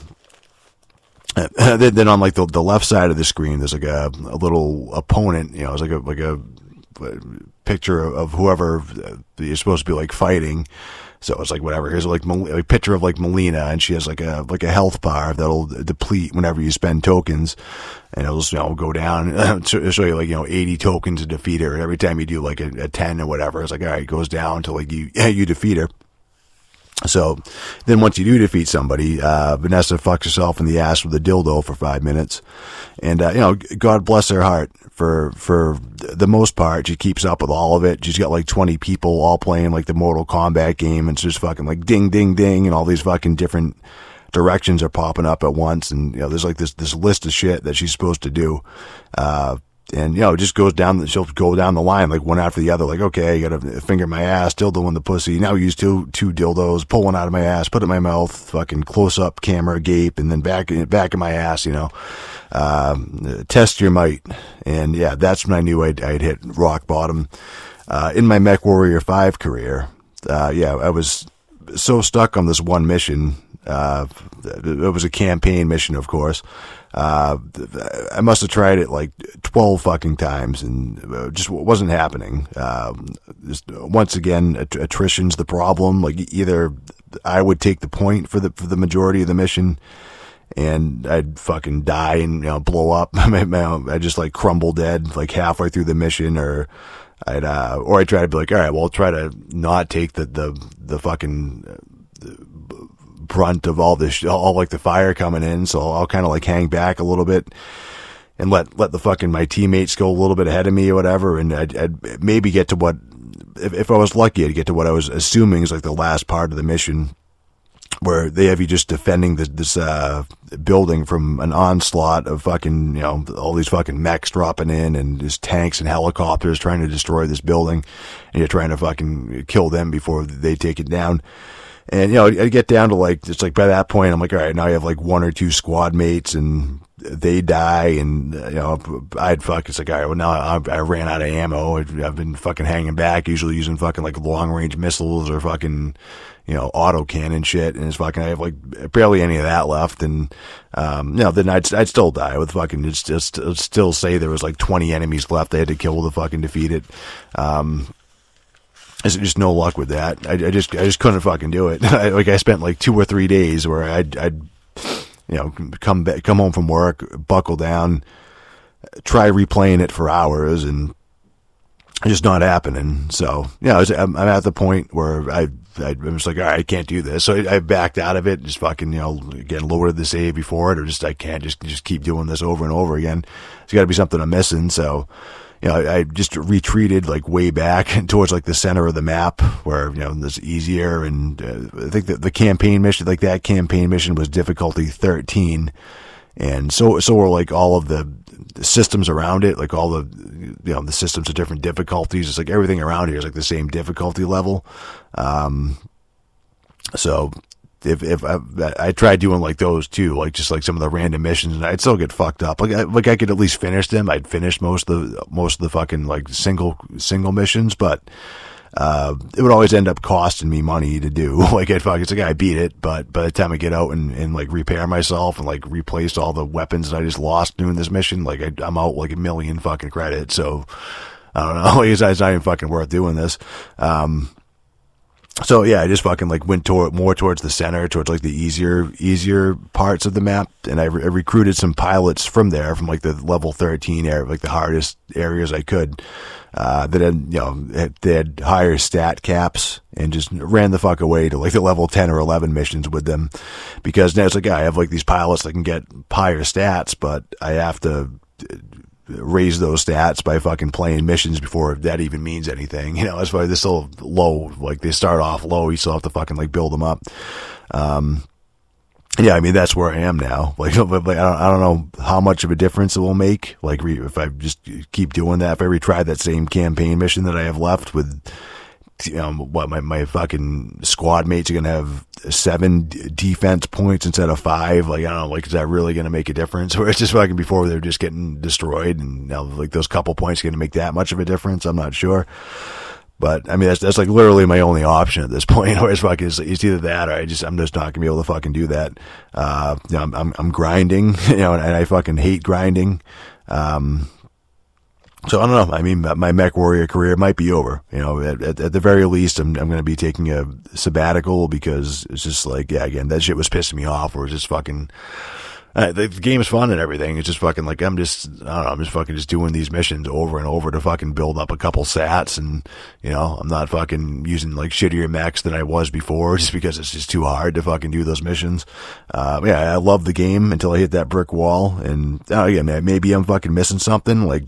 then, then on like the, the left side of the screen, there's like a, a little opponent, you know, it's like a, like a, a picture of whoever you're supposed to be like fighting. So it's like, whatever, here's like a picture of like Melina, and she has like a, like a health bar that'll deplete whenever you spend tokens, and it'll just, you know, go down, it'll show you like, you know, eighty tokens to defeat her, and every time you do like a, a ten or whatever, it's like, all right, it goes down until like you, you defeat her. So then once you do defeat somebody, uh, Vanessa fucks herself in the ass with a dildo for five minutes. And, uh, you know, God bless her heart. For, for the most part, she keeps up with all of it. She's got like twenty people all playing like the Mortal Kombat game, and it's just fucking like ding, ding, ding, and all these fucking different directions are popping up at once. And, you know, there's like this, this list of shit that she's supposed to do. Uh, And, you know, it just goes down, she'll go down the line, like one after the other, like, okay, you gotta finger my ass, dildo in the pussy, now use two, two dildos, pull one out of my ass, put it in my mouth, fucking close up, camera, gape, and then back, back in my ass, you know, um, test your might. And yeah, that's when I knew I'd, I'd hit rock bottom. Uh, in my MechWarrior five career, uh, yeah, I was so stuck on this one mission, uh, it was a campaign mission, of course. Uh, I must have tried it like twelve fucking times, and it just wasn't happening. Um, just, once again, att- attrition's the problem. Like, either I would take the point for the, for the majority of the mission, and I'd fucking die and, you know, blow up. I just like crumble dead like halfway through the mission, or I'd, uh, or I'd try to be like, all right, well, I'll try to not take the, the, the fucking, uh, the, brunt of all this, all like the fire coming in, so I'll kind of like hang back a little bit. and let, let the fucking, my teammates go a little bit ahead of me or whatever. And I'd, I'd maybe get to what, if, if I was lucky, I'd get to what I was assuming is like the last part of the mission, where they have you just defending this, this, uh, building from an onslaught of fucking, you know, all these fucking mechs dropping in and just tanks and helicopters trying to destroy this building, and you're trying to fucking kill them before they take it down. And, you know, I get down to like, it's like by that point, I'm like, all right, now you have like one or two squad mates and they die, and, you know, I'd fuck, it's like, all right, well now I, I ran out of ammo. I've been fucking hanging back, usually using fucking like long range missiles or fucking, you know, auto cannon shit, and it's fucking, I have like barely any of that left. And, um, you know, then I'd, I'd still die with fucking, it's just, it'd still say there was like twenty enemies left. They had to kill to fucking defeat it. Um, There's just no luck with that. I, I just, I just couldn't fucking do it. I, like I spent like two or three days where I'd, I'd, you know, come back, come home from work, buckle down, try replaying it for hours, and it's just not happening. So, you know, I'm, I'm at the point where I, I was like, all right, I can't do this. So I, I backed out of it, just fucking, you know, again, lowered the save before it, or just, I can't just, just keep doing this over and over again. There's got to be something I'm missing. So, you know, I just retreated like way back towards like the center of the map where, you know, it's easier. And uh, I think that the campaign mission, like that campaign mission was difficulty thirteen. And so, so were like all of the systems around it, like all the, you know, the systems of different difficulties. It's like everything around here is like the same difficulty level. Um, so if, if I, I tried doing like those too, like just like some of the random missions, and I'd still get fucked up. Like I, like I could at least finish them. I'd finish most of the, most of the fucking like single, single missions, but, uh, it would always end up costing me money to do. Like I'd fucking, it's like I beat it, but by the time I get out and, and like repair myself and like replace all the weapons that I just lost doing this mission, like I, I'm out like a million fucking credits. So I don't know. It's not even fucking worth doing this. Um, So yeah, I just fucking like went toward more towards the center, towards like the easier, easier parts of the map. And I, re- I recruited some pilots from there, from like the level thirteen area, like the hardest areas I could, uh, that had, you know, had, they had higher stat caps, and just ran the fuck away to like the level ten or eleven missions with them. Because now it's like, I have like these pilots that can get higher stats, but I have to raise those stats by fucking playing missions before that even means anything. You know, that's why they're still low. Like they start off low, you still have to fucking like build them up. Um, yeah, I mean, that's where I am now. Like, like I don't, I don't know how much of a difference it will make. Like re- if I just keep doing that, if I retry that same campaign mission that I have left with, you know, what my, my fucking squad mates are going to have seven d- defense points instead of five. Like, I don't know, like, is that really going to make a difference? Or it's just fucking before they're just getting destroyed, and now like those couple points are going to make that much of a difference. I'm not sure. But I mean, that's, that's like literally my only option at this point. Or it's fucking, it's, it's either that or I just, I'm just not going to be able to fucking do that. Uh, you know, I'm, I'm, I'm grinding, you know, and, and I fucking hate grinding. Um, So I don't know. I mean, my mech warrior career might be over. You know, at, at, at the very least, I'm I'm going to be taking a sabbatical, because it's just like, yeah, again, that shit was pissing me off. Or it's just fucking, uh, the game is fun and everything. It's just fucking like, I'm just, I don't know, I'm just fucking just doing these missions over and over to fucking build up a couple sats, and you know, I'm not fucking using like shittier mechs than I was before, just because it's just too hard to fucking do those missions. Uh, yeah, I love the game until I hit that brick wall, and uh, again, maybe I'm fucking missing something, like.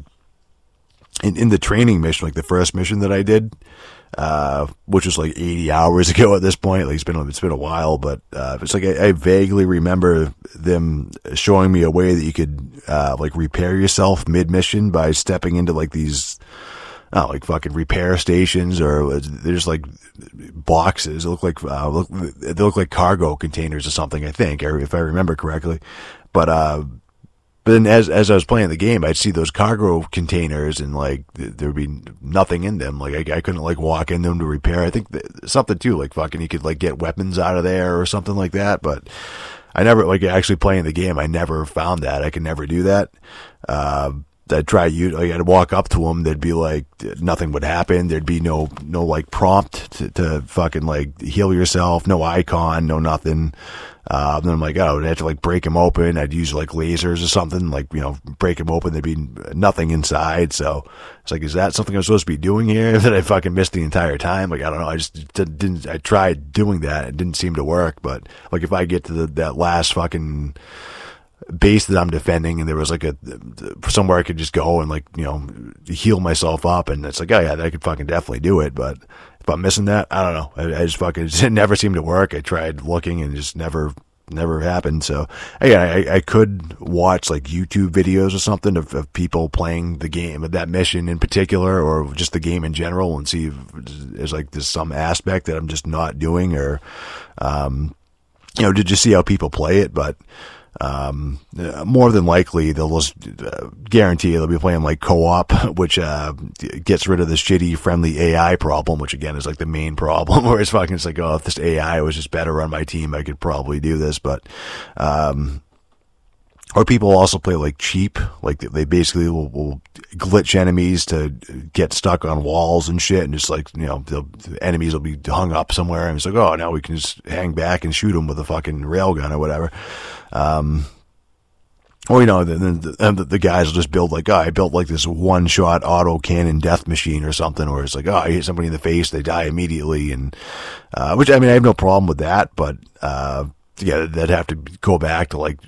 In, in the training mission, like the first mission that I did, uh, which was like eighty hours ago at this point, like it's been, it's been a while, but, uh, it's like I, I vaguely remember them showing me a way that you could, uh, like repair yourself mid-mission by stepping into like these, oh, like fucking repair stations, or there's like boxes. They look like, uh, look, they look like cargo containers or something, I think, if I remember correctly. But, uh, But then as, as I was playing the game, I'd see those cargo containers, and like there'd be nothing in them. Like I, I couldn't like walk in them to repair. I think that, something too, like fucking you could like get weapons out of there or something like that. But I never, like actually playing the game, I never found that. I could never do that. Uh, I'd try you, like I'd walk up to them, there'd be like, nothing would happen. There'd be no, no like prompt to, to fucking like heal yourself, no icon, no nothing. Uh, then I'm like, oh, I'd have to like break them open. I'd use like lasers or something, like, you know, break them open. There'd be nothing inside. So it's like, is that something I'm supposed to be doing here that I fucking missed the entire time? Like, I don't know. I just didn't, I tried doing that. It didn't seem to work. But like, if I get to the, that last fucking base that I'm defending, and there was like a somewhere I could just go and like, you know, heal myself up, and it's like, oh yeah, I could fucking definitely do it, but if I'm missing that, I don't know. I, I just fucking, it never seemed to work. I tried looking and just never, never happened. So again, I, I could watch like YouTube videos or something of, of people playing the game, of that mission in particular, or just the game in general, and see if there's like there's some aspect that I'm just not doing, or, um, you know, to just see how people play it. But, um, more than likely they'll just uh, guarantee they'll be playing like co-op, which, uh, gets rid of the shitty friendly A I problem, which again is like the main problem, where it's fucking, it's like, oh, if this A I was just better on my team, I could probably do this. But, um, or people also play like cheap, like they basically will, will glitch enemies to get stuck on walls and shit, and just like, you know, the enemies will be hung up somewhere, and it's like, oh, now we can just hang back and shoot them with a fucking railgun or whatever. Um, or, you know, then the, the, the guys will just build like, oh, I built like this one shot auto cannon death machine or something, or it's like, oh, I hit somebody in the face, they die immediately. And, uh, which, I mean, I have no problem with that, but, uh, yeah, they'd have to go back to like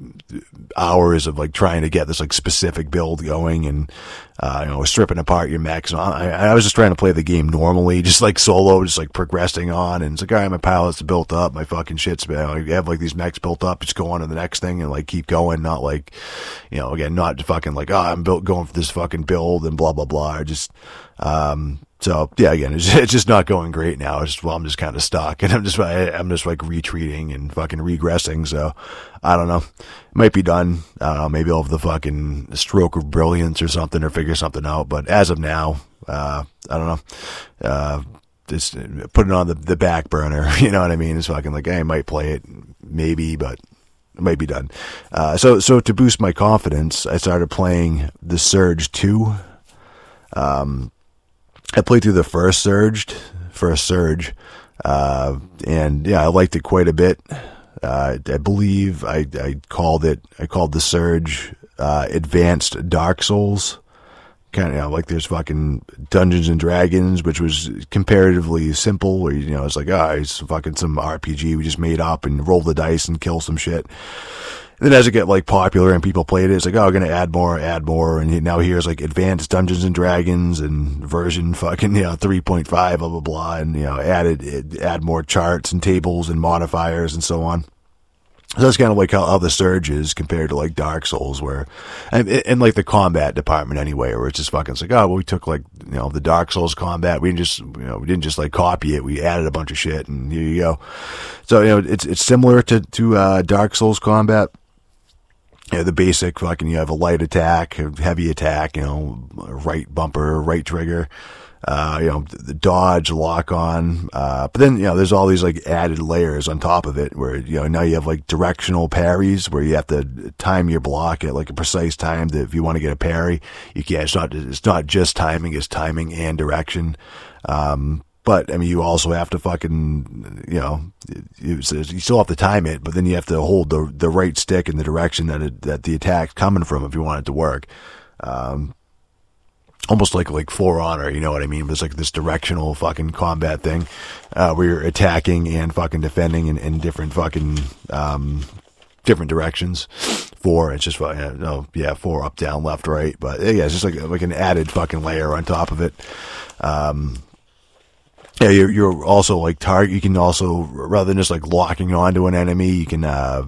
hours of like trying to get this like specific build going, and uh, you know, stripping apart your mechs. And I, I was just trying to play the game normally, just like solo, just like progressing on. And it's like, all right, my pilot's built up, my fucking shit's, you know, I have like these mechs built up, just go on to the next thing and like keep going. Not like, you know, again, not fucking like, oh, I'm built going for this fucking build and blah blah blah. Or just, um, so yeah, again, it's, it's just not going great now. It's just, well, I'm just kind of stuck, and I'm just, I, I'm just like retreating and fucking regressing. So I don't know. It might be done. I don't know. Maybe I'll have the fucking stroke of brilliance or something, or figure something out. But as of now, uh, I don't know. Uh, just put it on the, the back burner. You know what I mean? It's fucking like, hey, I might play it, maybe, but it might be done. Uh, so, so to boost my confidence, I started playing the Surge two. Um, I played through the first Surge, first Surge, uh, and yeah, I liked it quite a bit. Uh, I believe I, I called it, I called the Surge, uh, Advanced Dark Souls. Kind of, you know, like there's fucking Dungeons and Dragons, which was comparatively simple, where, you know, it's like, ah, oh, it's fucking some R P G we just made up and roll the dice and kill some shit. And then as it get like popular and people played it, it's like, oh, I'm going to add more, add more. And now here's like Advanced Dungeons and Dragons and version fucking, you know, three point five, blah, blah, blah. And, you know, added, add more charts and tables and modifiers and so on. So that's kind of like how, how the Surge is compared to like Dark Souls, where, and, and like the combat department anyway, where it's just fucking, it's like, oh, well, we took like, you know, the Dark Souls combat, we didn't just, you know, we didn't just like copy it, we added a bunch of shit, and here you go. So, you know, it's, it's similar to, to, uh, Dark Souls combat. You know, the basic fucking, you have a light attack, a heavy attack, you know, right bumper, right trigger, uh, you know, the dodge, lock on, uh, but then, you know, there's all these like added layers on top of it, where, you know, now you have like directional parries, where you have to time your block at like a precise time that if you want to get a parry, you can't. It's not, it's not just timing, it's timing and direction. Um, But, I mean, you also have to fucking, you know, you, you still have to time it, but then you have to hold the the right stick in the direction that it, that the attack's coming from if you want it to work. Um, almost like, like For Honor, you know what I mean? It's like this directional fucking combat thing, uh, where you're attacking and fucking defending in, in different fucking, um, different directions. Four, it's just, uh, no, yeah, four, up, down, left, right. But yeah, it's just like, like an added fucking layer on top of it. Um, Yeah, you're, you're also like target, you can also, rather than just like locking onto an enemy, you can, uh,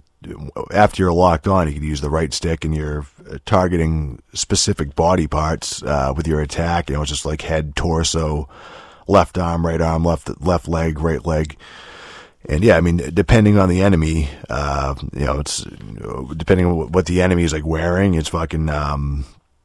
after you're locked on, you can use the right stick and you're targeting specific body parts, uh, with your attack. You know, it's just like head, torso, left arm, right arm, left, left leg, right leg. And yeah, I mean, depending on the enemy, uh, you know, it's, depending on what the enemy is like wearing, it's fucking, um,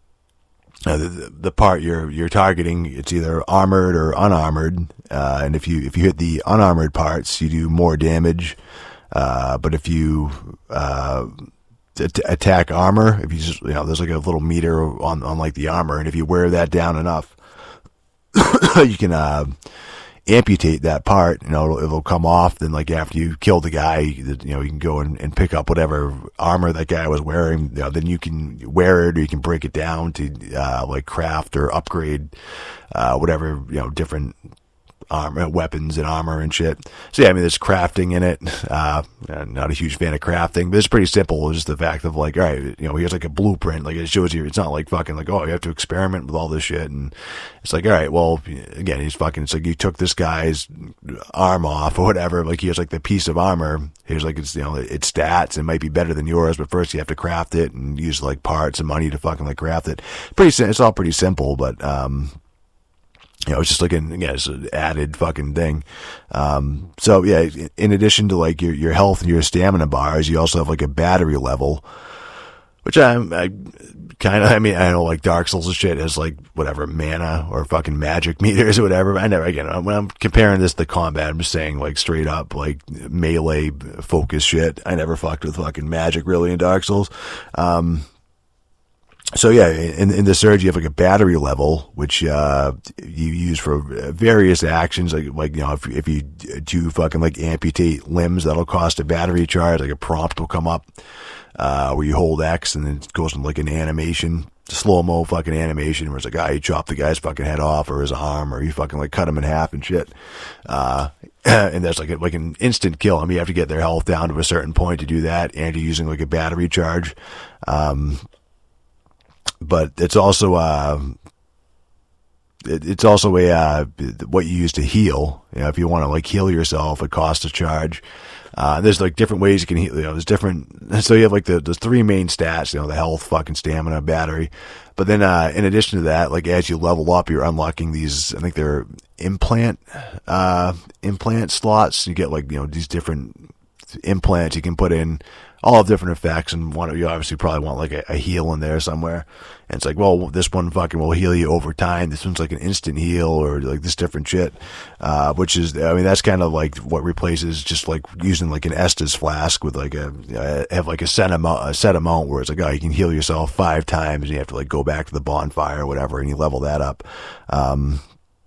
Uh, the, the part you're you're targeting, it's either armored or unarmored, uh, and if you if you hit the unarmored parts, you do more damage. Uh, but if you uh, t- attack armor, if you just, you know, there's like a little meter on on like the armor, and if you wear that down enough, you can uh, amputate that part. You know, it'll, it'll come off. Then, like after you kill the guy, you know, you can go and, and pick up whatever armor that guy was wearing. You know, then you can wear it, or you can break it down to uh, like craft or upgrade uh, whatever, you know, different armor, weapons and armor and shit. So yeah, I mean, there's crafting in it. Uh, I'm not a huge fan of crafting, but it's pretty simple. It's just the fact of like, all right, you know, here's like a blueprint. Like it shows you, it's not like fucking like, oh, you have to experiment with all this shit. And it's like, all right, well, again, he's fucking, it's like you took this guy's arm off or whatever. Like he has like the piece of armor. Here's like, it's, you know, its stats. It might be better than yours, but first you have to craft it and use like parts and money to fucking like craft it. Pretty, it's all pretty simple, but, um, you know, it's just like an, again, it's an added fucking thing. Um, so yeah, in addition to like your, your health and your stamina bars, you also have like a battery level, which I'm, I kind of, I mean, I know like Dark Souls and shit has like whatever mana or fucking magic meters or whatever. I never, again, when I'm comparing this to combat, I'm just saying like straight up like melee focus shit. I never fucked with fucking magic really in Dark Souls. Um, So yeah, in, in the Surge, you have like a battery level, which, uh, you use for various actions. Like, like, you know, if, if you do fucking like amputate limbs, that'll cost a battery charge. Like a prompt will come up, uh, where you hold X and then it goes into like an animation, slow-mo fucking animation where it's like, ah, you chop the guy's fucking head off or his arm or you fucking like cut him in half and shit. Uh, and that's like a, like an instant kill. I mean, you have to get their health down to a certain point to do that, and you're using like a battery charge. Um, But it's also, uh, it, it's also a, uh, what you use to heal. You know, if you want to like heal yourself, it costs a charge. Uh, there's like different ways you can heal, you know, there's different, so you have like the, the three main stats, you know, the health, fucking stamina, battery. But then, uh, in addition to that, like as you level up, you're unlocking these, I think they're implant, uh, implant slots. You get like, you know, these different implants you can put in. All have different effects, and one you obviously probably want like a, a heal in there somewhere. And it's like, well, this one fucking will heal you over time. This one's like an instant heal, or like this different shit. Uh, which is, I mean, that's kind of like what replaces just like using like an Estus flask with like a, uh, have like a set amount, a set amount where it's like, oh, you can heal yourself five times, and you have to like go back to the bonfire or whatever, and you level that up. Um,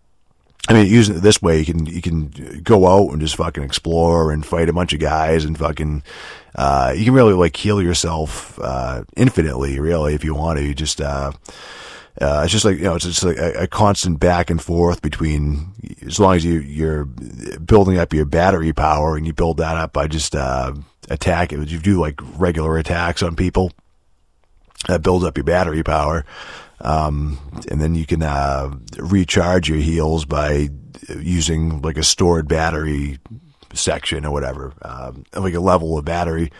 I mean, using it this way, you can, you can go out and just fucking explore and fight a bunch of guys and fucking, uh, you can really like heal yourself, uh, infinitely, really, if you want to. You just, uh, uh, it's just like, you know, it's just like a, a constant back and forth between, as long as you, you're building up your battery power, and you build that up by just, uh, attack it. You do like regular attacks on people that builds up your battery power. Um, and then you can, uh, recharge your heals by using like a stored battery section or whatever, um, like a level of battery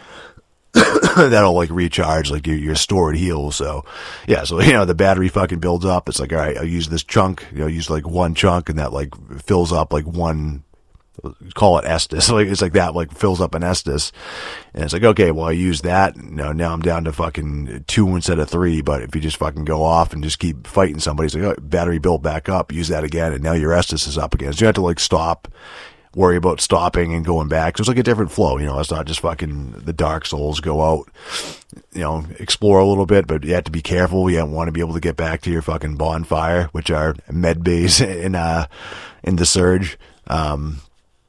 that'll like recharge like your, your stored heals. So yeah, so, you know, the battery fucking builds up. It's like, all right, I'll use this chunk, you know, use like one chunk, and that like fills up like one, call it Estus. Like, it's like that, like fills up an Estus. And it's like, okay, well, I use that. No, now I'm down to fucking two instead of three. But if you just fucking go off and just keep fighting somebody, it's like, oh, battery built back up, use that again. And now your Estus is up again. So you have to like stop, worry about stopping and going back. So it's like a different flow, you know, it's not just fucking the Dark Souls, go out, you know, explore a little bit, but you have to be careful. You want to be able to get back to your fucking bonfire, which are med bays in, uh, in the Surge. Um,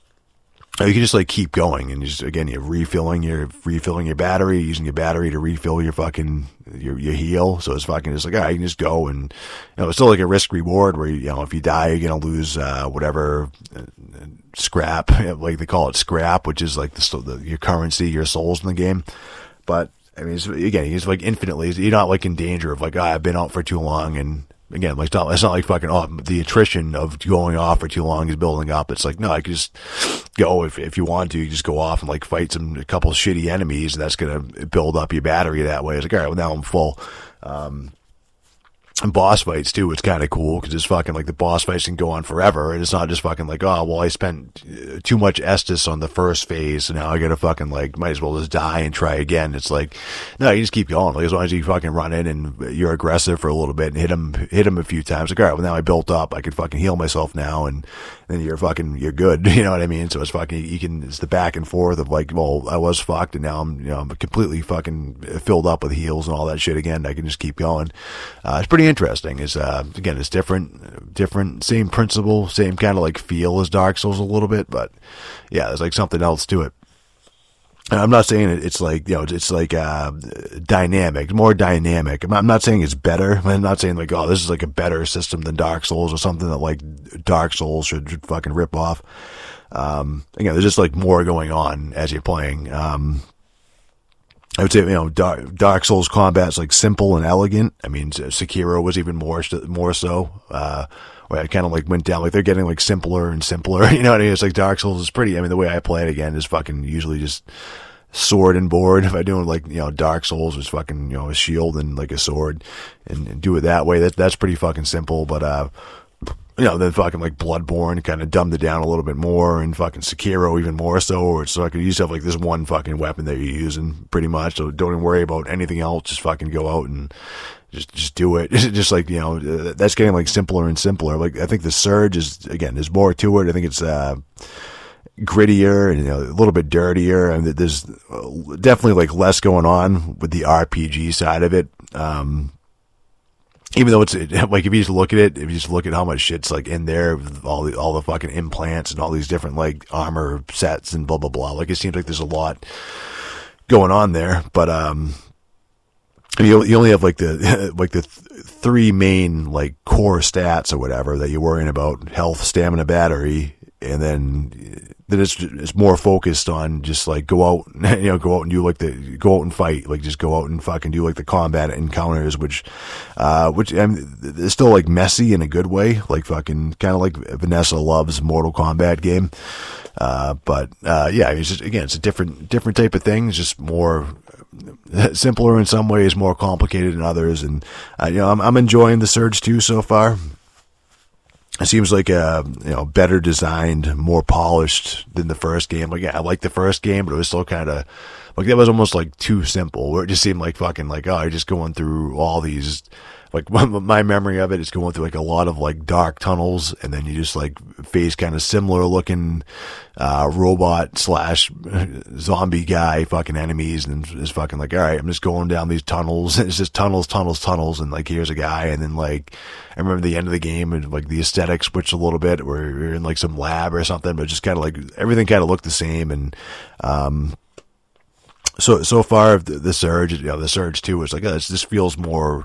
You can just like keep going, and just, again, you're refilling your, refilling your battery, using your battery to refill your fucking, your, your heal. So it's fucking just like, all right, you can just go, and, you know, it's still like a risk reward where, you know, if you die, you're going to lose, uh, whatever, uh, scrap, like they call it scrap, which is like the, the, your currency, your souls in the game. But, I mean, it's, again, he's like infinitely, you're not like in danger of like, oh, I've been out for too long, and, again, like, it's not, it's not like fucking, oh, the attrition of going off for too long is building up. It's like, no, I can just go, if if you want to, you just go off and like fight some, a couple of shitty enemies, and that's gonna build up your battery that way. It's like, all right, well, now I'm full. Um, and boss fights too, it's kind of cool, because it's fucking like the boss fights can go on forever, and it's not just fucking like, oh, well, I spent too much Estus on the first phase, so now I gotta fucking like, might as well just die and try again. It's like, no, you just keep going. Like, as long as you fucking run in and you're aggressive for a little bit and hit him, hit him a few times, like, all right, well, now I built up, I can fucking heal myself now, and then you're fucking, you're good. You know what I mean? So it's fucking, you can, it's the back and forth of like, well, I was fucked, and now I'm, you know, I'm completely fucking filled up with heals and all that shit again. I can just keep going. Uh, it's pretty interesting. It's, uh, again, it's different, different, same principle, same kind of like feel as Dark Souls a little bit, but yeah, there's like something else to it. And I'm not saying it, it's like, you know, it's like, uh, dynamic, more dynamic. I'm not, I'm not saying it's better. I'm not saying like, oh, this is like a better system than Dark Souls or something that like Dark Souls should, should fucking rip off. Um, again, there's just like more going on as you're playing. Um, I would say, you know, Dark, Dark Souls combat's like simple and elegant. I mean, Sekiro was even more, more so, uh, where I kind of like went down, like they're getting like simpler and simpler, you know what I mean? It's like Dark Souls is pretty, I mean, the way I play it again is fucking usually just sword and board. If I do like, you know, Dark Souls is fucking, you know, a shield and like a sword and, and do it that way. That, that's pretty fucking simple, but, uh, you know, then fucking like Bloodborne kind of dumbed it down a little bit more, and fucking Sekiro even more so, or it's like you just have like this one fucking weapon that you're using pretty much, so don't even worry about anything else, just fucking go out and Just, just do it. Just like, you know, that's getting like simpler and simpler. Like, I think the Surge is, again, there's more to it. I think it's, uh, grittier and, you know, a little bit dirtier. I mean, there's definitely like less going on with the R P G side of it. Um, even though it's like, if you just look at it, if you just look at how much shit's like in there, with all the, all the fucking implants and all these different like armor sets and blah, blah, blah. Like, it seems like there's a lot going on there, but, um, You, you only have like the like the th- three main like core stats or whatever that you're worrying about: health, stamina, battery, and then then it's it's more focused on just like go out, you know, go out and do like the go out and fight, like just go out and fucking do like the combat encounters, which uh which I mean, it's still like messy in a good way, like fucking kind of like Vanessa Love's Mortal Kombat game. Uh, but uh, yeah, it's just, again, it's a different different type of thing. It's just more simpler in some ways, more complicated in others, and uh, you know, I'm I'm enjoying the Surge two so far. It seems like a, you know, better designed, more polished than the first game. Like, yeah, I like the first game, but it was still kind of like that was almost like too simple. Where it just seemed like fucking like, oh, you're just going through all these. Like, my memory of it is going through like a lot of like dark tunnels, and then you just like face kind of similar looking uh robot slash zombie guy fucking enemies, and it's fucking like, all right, I'm just going down these tunnels. It's just tunnels, tunnels, tunnels, and like here's a guy, and then like I remember the end of the game and like the aesthetic switched a little bit, where you're in like some lab or something, but just kind of like everything kind of looked the same, and um. So, so far, the, the Surge, you know, the Surge two is like, oh, this, this feels more,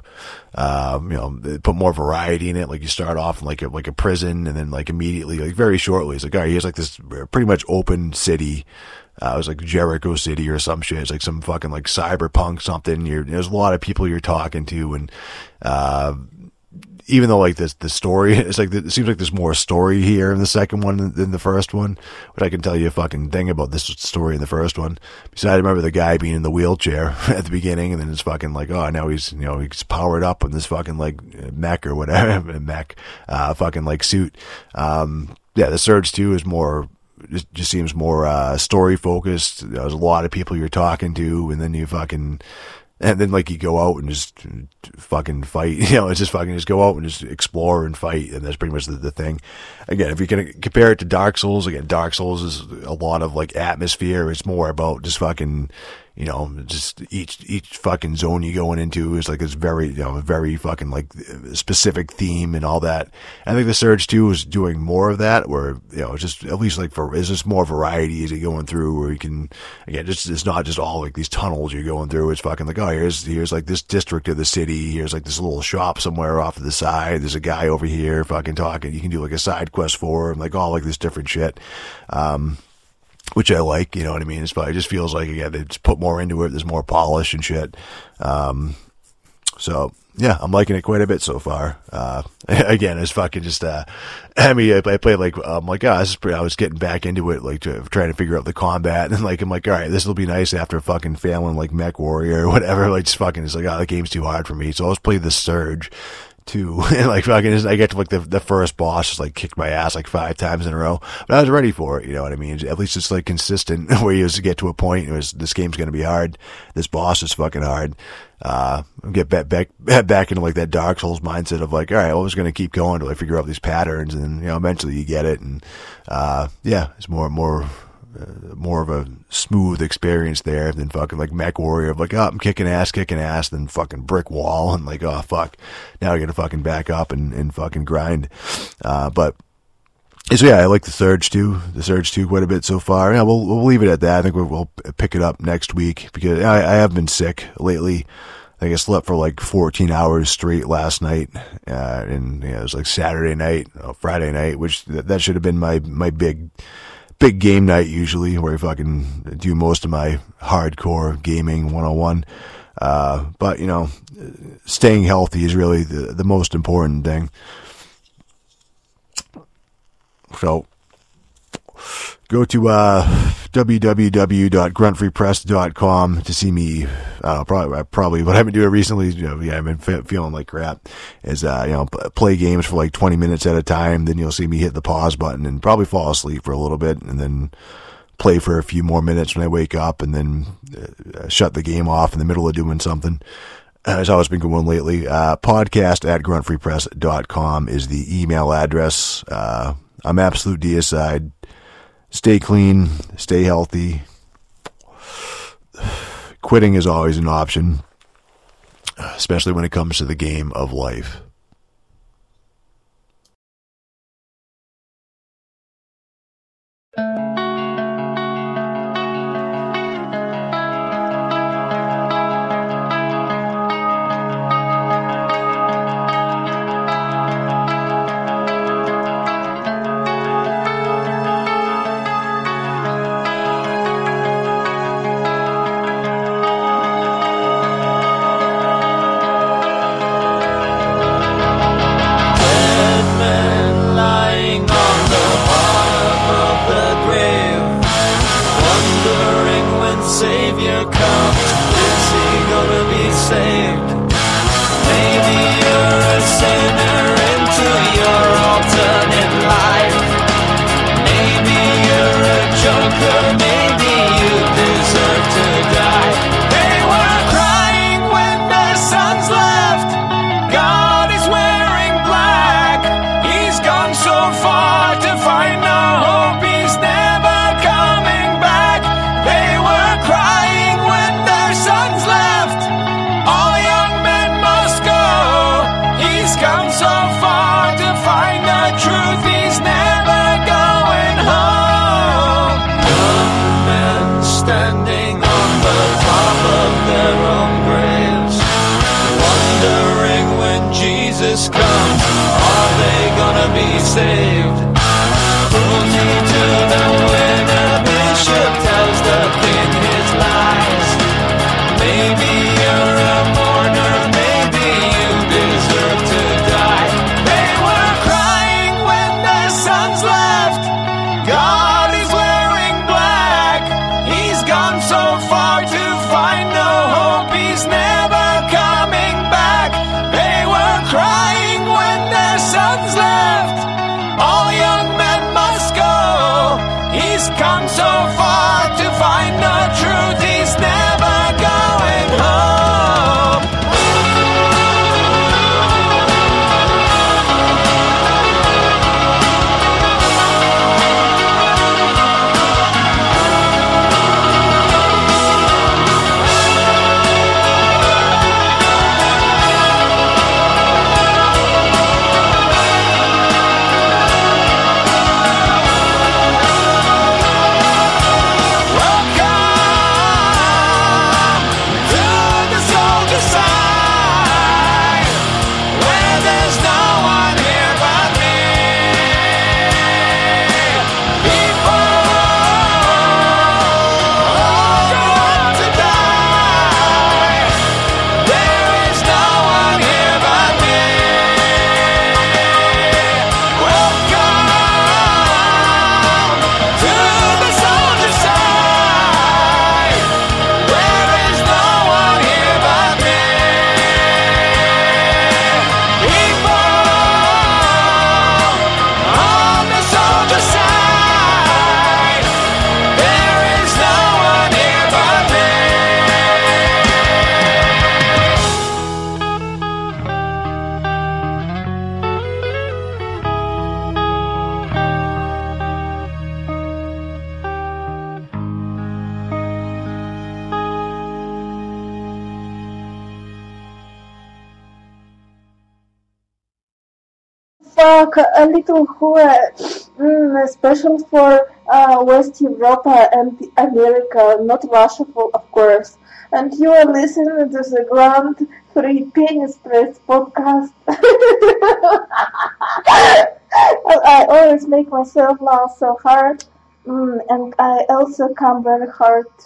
um, you know, they put more variety in it. Like, you start off in like a, like a prison, and then like immediately, like very shortly, it's like, all right, here's like this pretty much open city. Uh, it was like Jericho City or some shit. It's like some fucking like cyberpunk something. You're, there's a lot of people you're talking to, and, uh, even though like this, the story, it's like, it seems like there's more story here in the second one than, than the first one, but I can tell you a fucking thing about this story in the first one. Besides, I remember the guy being in the wheelchair at the beginning, and then it's fucking like, oh, now he's, you know, he's powered up in this fucking like mech or whatever, mech, uh, fucking like suit. Um, yeah, the Surge two is more, just, just seems more, uh, story focused. There's a lot of people you're talking to, and then you fucking, and then, like, you go out and just fucking fight, you know, it's just fucking just go out and just explore and fight, and that's pretty much the, the thing. Again, if you can compare it to Dark Souls, again, Dark Souls is a lot of, like, atmosphere. It's more about just fucking, you know, just each, each fucking zone you going into is, like, this very, you know, very fucking, like, specific theme and all that. I think the Surge two is doing more of that, where, you know, it's just, at least, like, for, it's just more variety as you're going through, where you can, again, just, it's not just all, like, these tunnels you're going through. It's fucking like, oh, here's, here's, like, this district of the city. Here's, like, this little shop somewhere off to the side. There's a guy over here fucking talking. You can do, like, a side quest for him, like, all, like, this different shit. Um, which I like, you know what I mean? It's probably, it just feels like, again, they just put more into it. There's more polish and shit. Um, so, yeah, I'm liking it quite a bit so far. Uh, again, it's fucking just, uh, I mean, I, I played like, I'm like, oh, this is pretty, I was getting back into it, like, to, trying to figure out the combat, and like, I'm like, all right, this will be nice after fucking failing, like, Mech Warrior or whatever, like, just fucking, it's like, oh, the game's too hard for me, so I'll just play the Surge. Too, and like fucking, I get to like the the first boss, just like kicked my ass like five times in a row, but I was ready for it. You know what I mean? At least it's like consistent, where you just get to a point. It was, this game's gonna be hard. This boss is fucking hard. Uh, get back back back into like that Dark Souls mindset of like, all right, I was gonna keep going until I figure out these patterns, and you know, eventually you get it, and uh, yeah, it's more more. Uh, more of a smooth experience there than fucking like Mech Warrior of like, oh, I'm kicking ass, kicking ass, then fucking brick wall, and like, oh fuck, now I gotta fucking back up and, and fucking grind. Uh, but So yeah, I like the Surge too. The Surge too quite a bit so far. Yeah, we'll we'll leave it at that. I think we'll, we'll pick it up next week because I, I have been sick lately. I think I slept for like fourteen hours straight last night, uh, and yeah, it was like Saturday night, uh, Friday night, which th- that should have been my my big big game night usually, where I fucking do most of my hardcore gaming one oh one. Uh, but you know, staying healthy is really the the most important thing. So, go to uh, w w w dot grunt free press dot com to see me. Uh, probably, probably what I've been doing recently. You know, yeah, I've been fe- feeling like crap. Is uh, you know, play games for like twenty minutes at a time. Then you'll see me hit the pause button and probably fall asleep for a little bit, and then play for a few more minutes when I wake up, and then uh, shut the game off in the middle of doing something. That's how it's been going lately. Uh, podcast at grunt free press dot com is the email address. Uh, I'm Absolute Deicide. Stay clean, stay healthy. Quitting is always an option, especially when it comes to the game of life. Fuck, a little whore. Mm, especially for uh, West Europa and America, not Russia, for, of course. And you are listening to the Grand Free Penis Press podcast. I always make myself laugh so hard, mm, and I also come very hard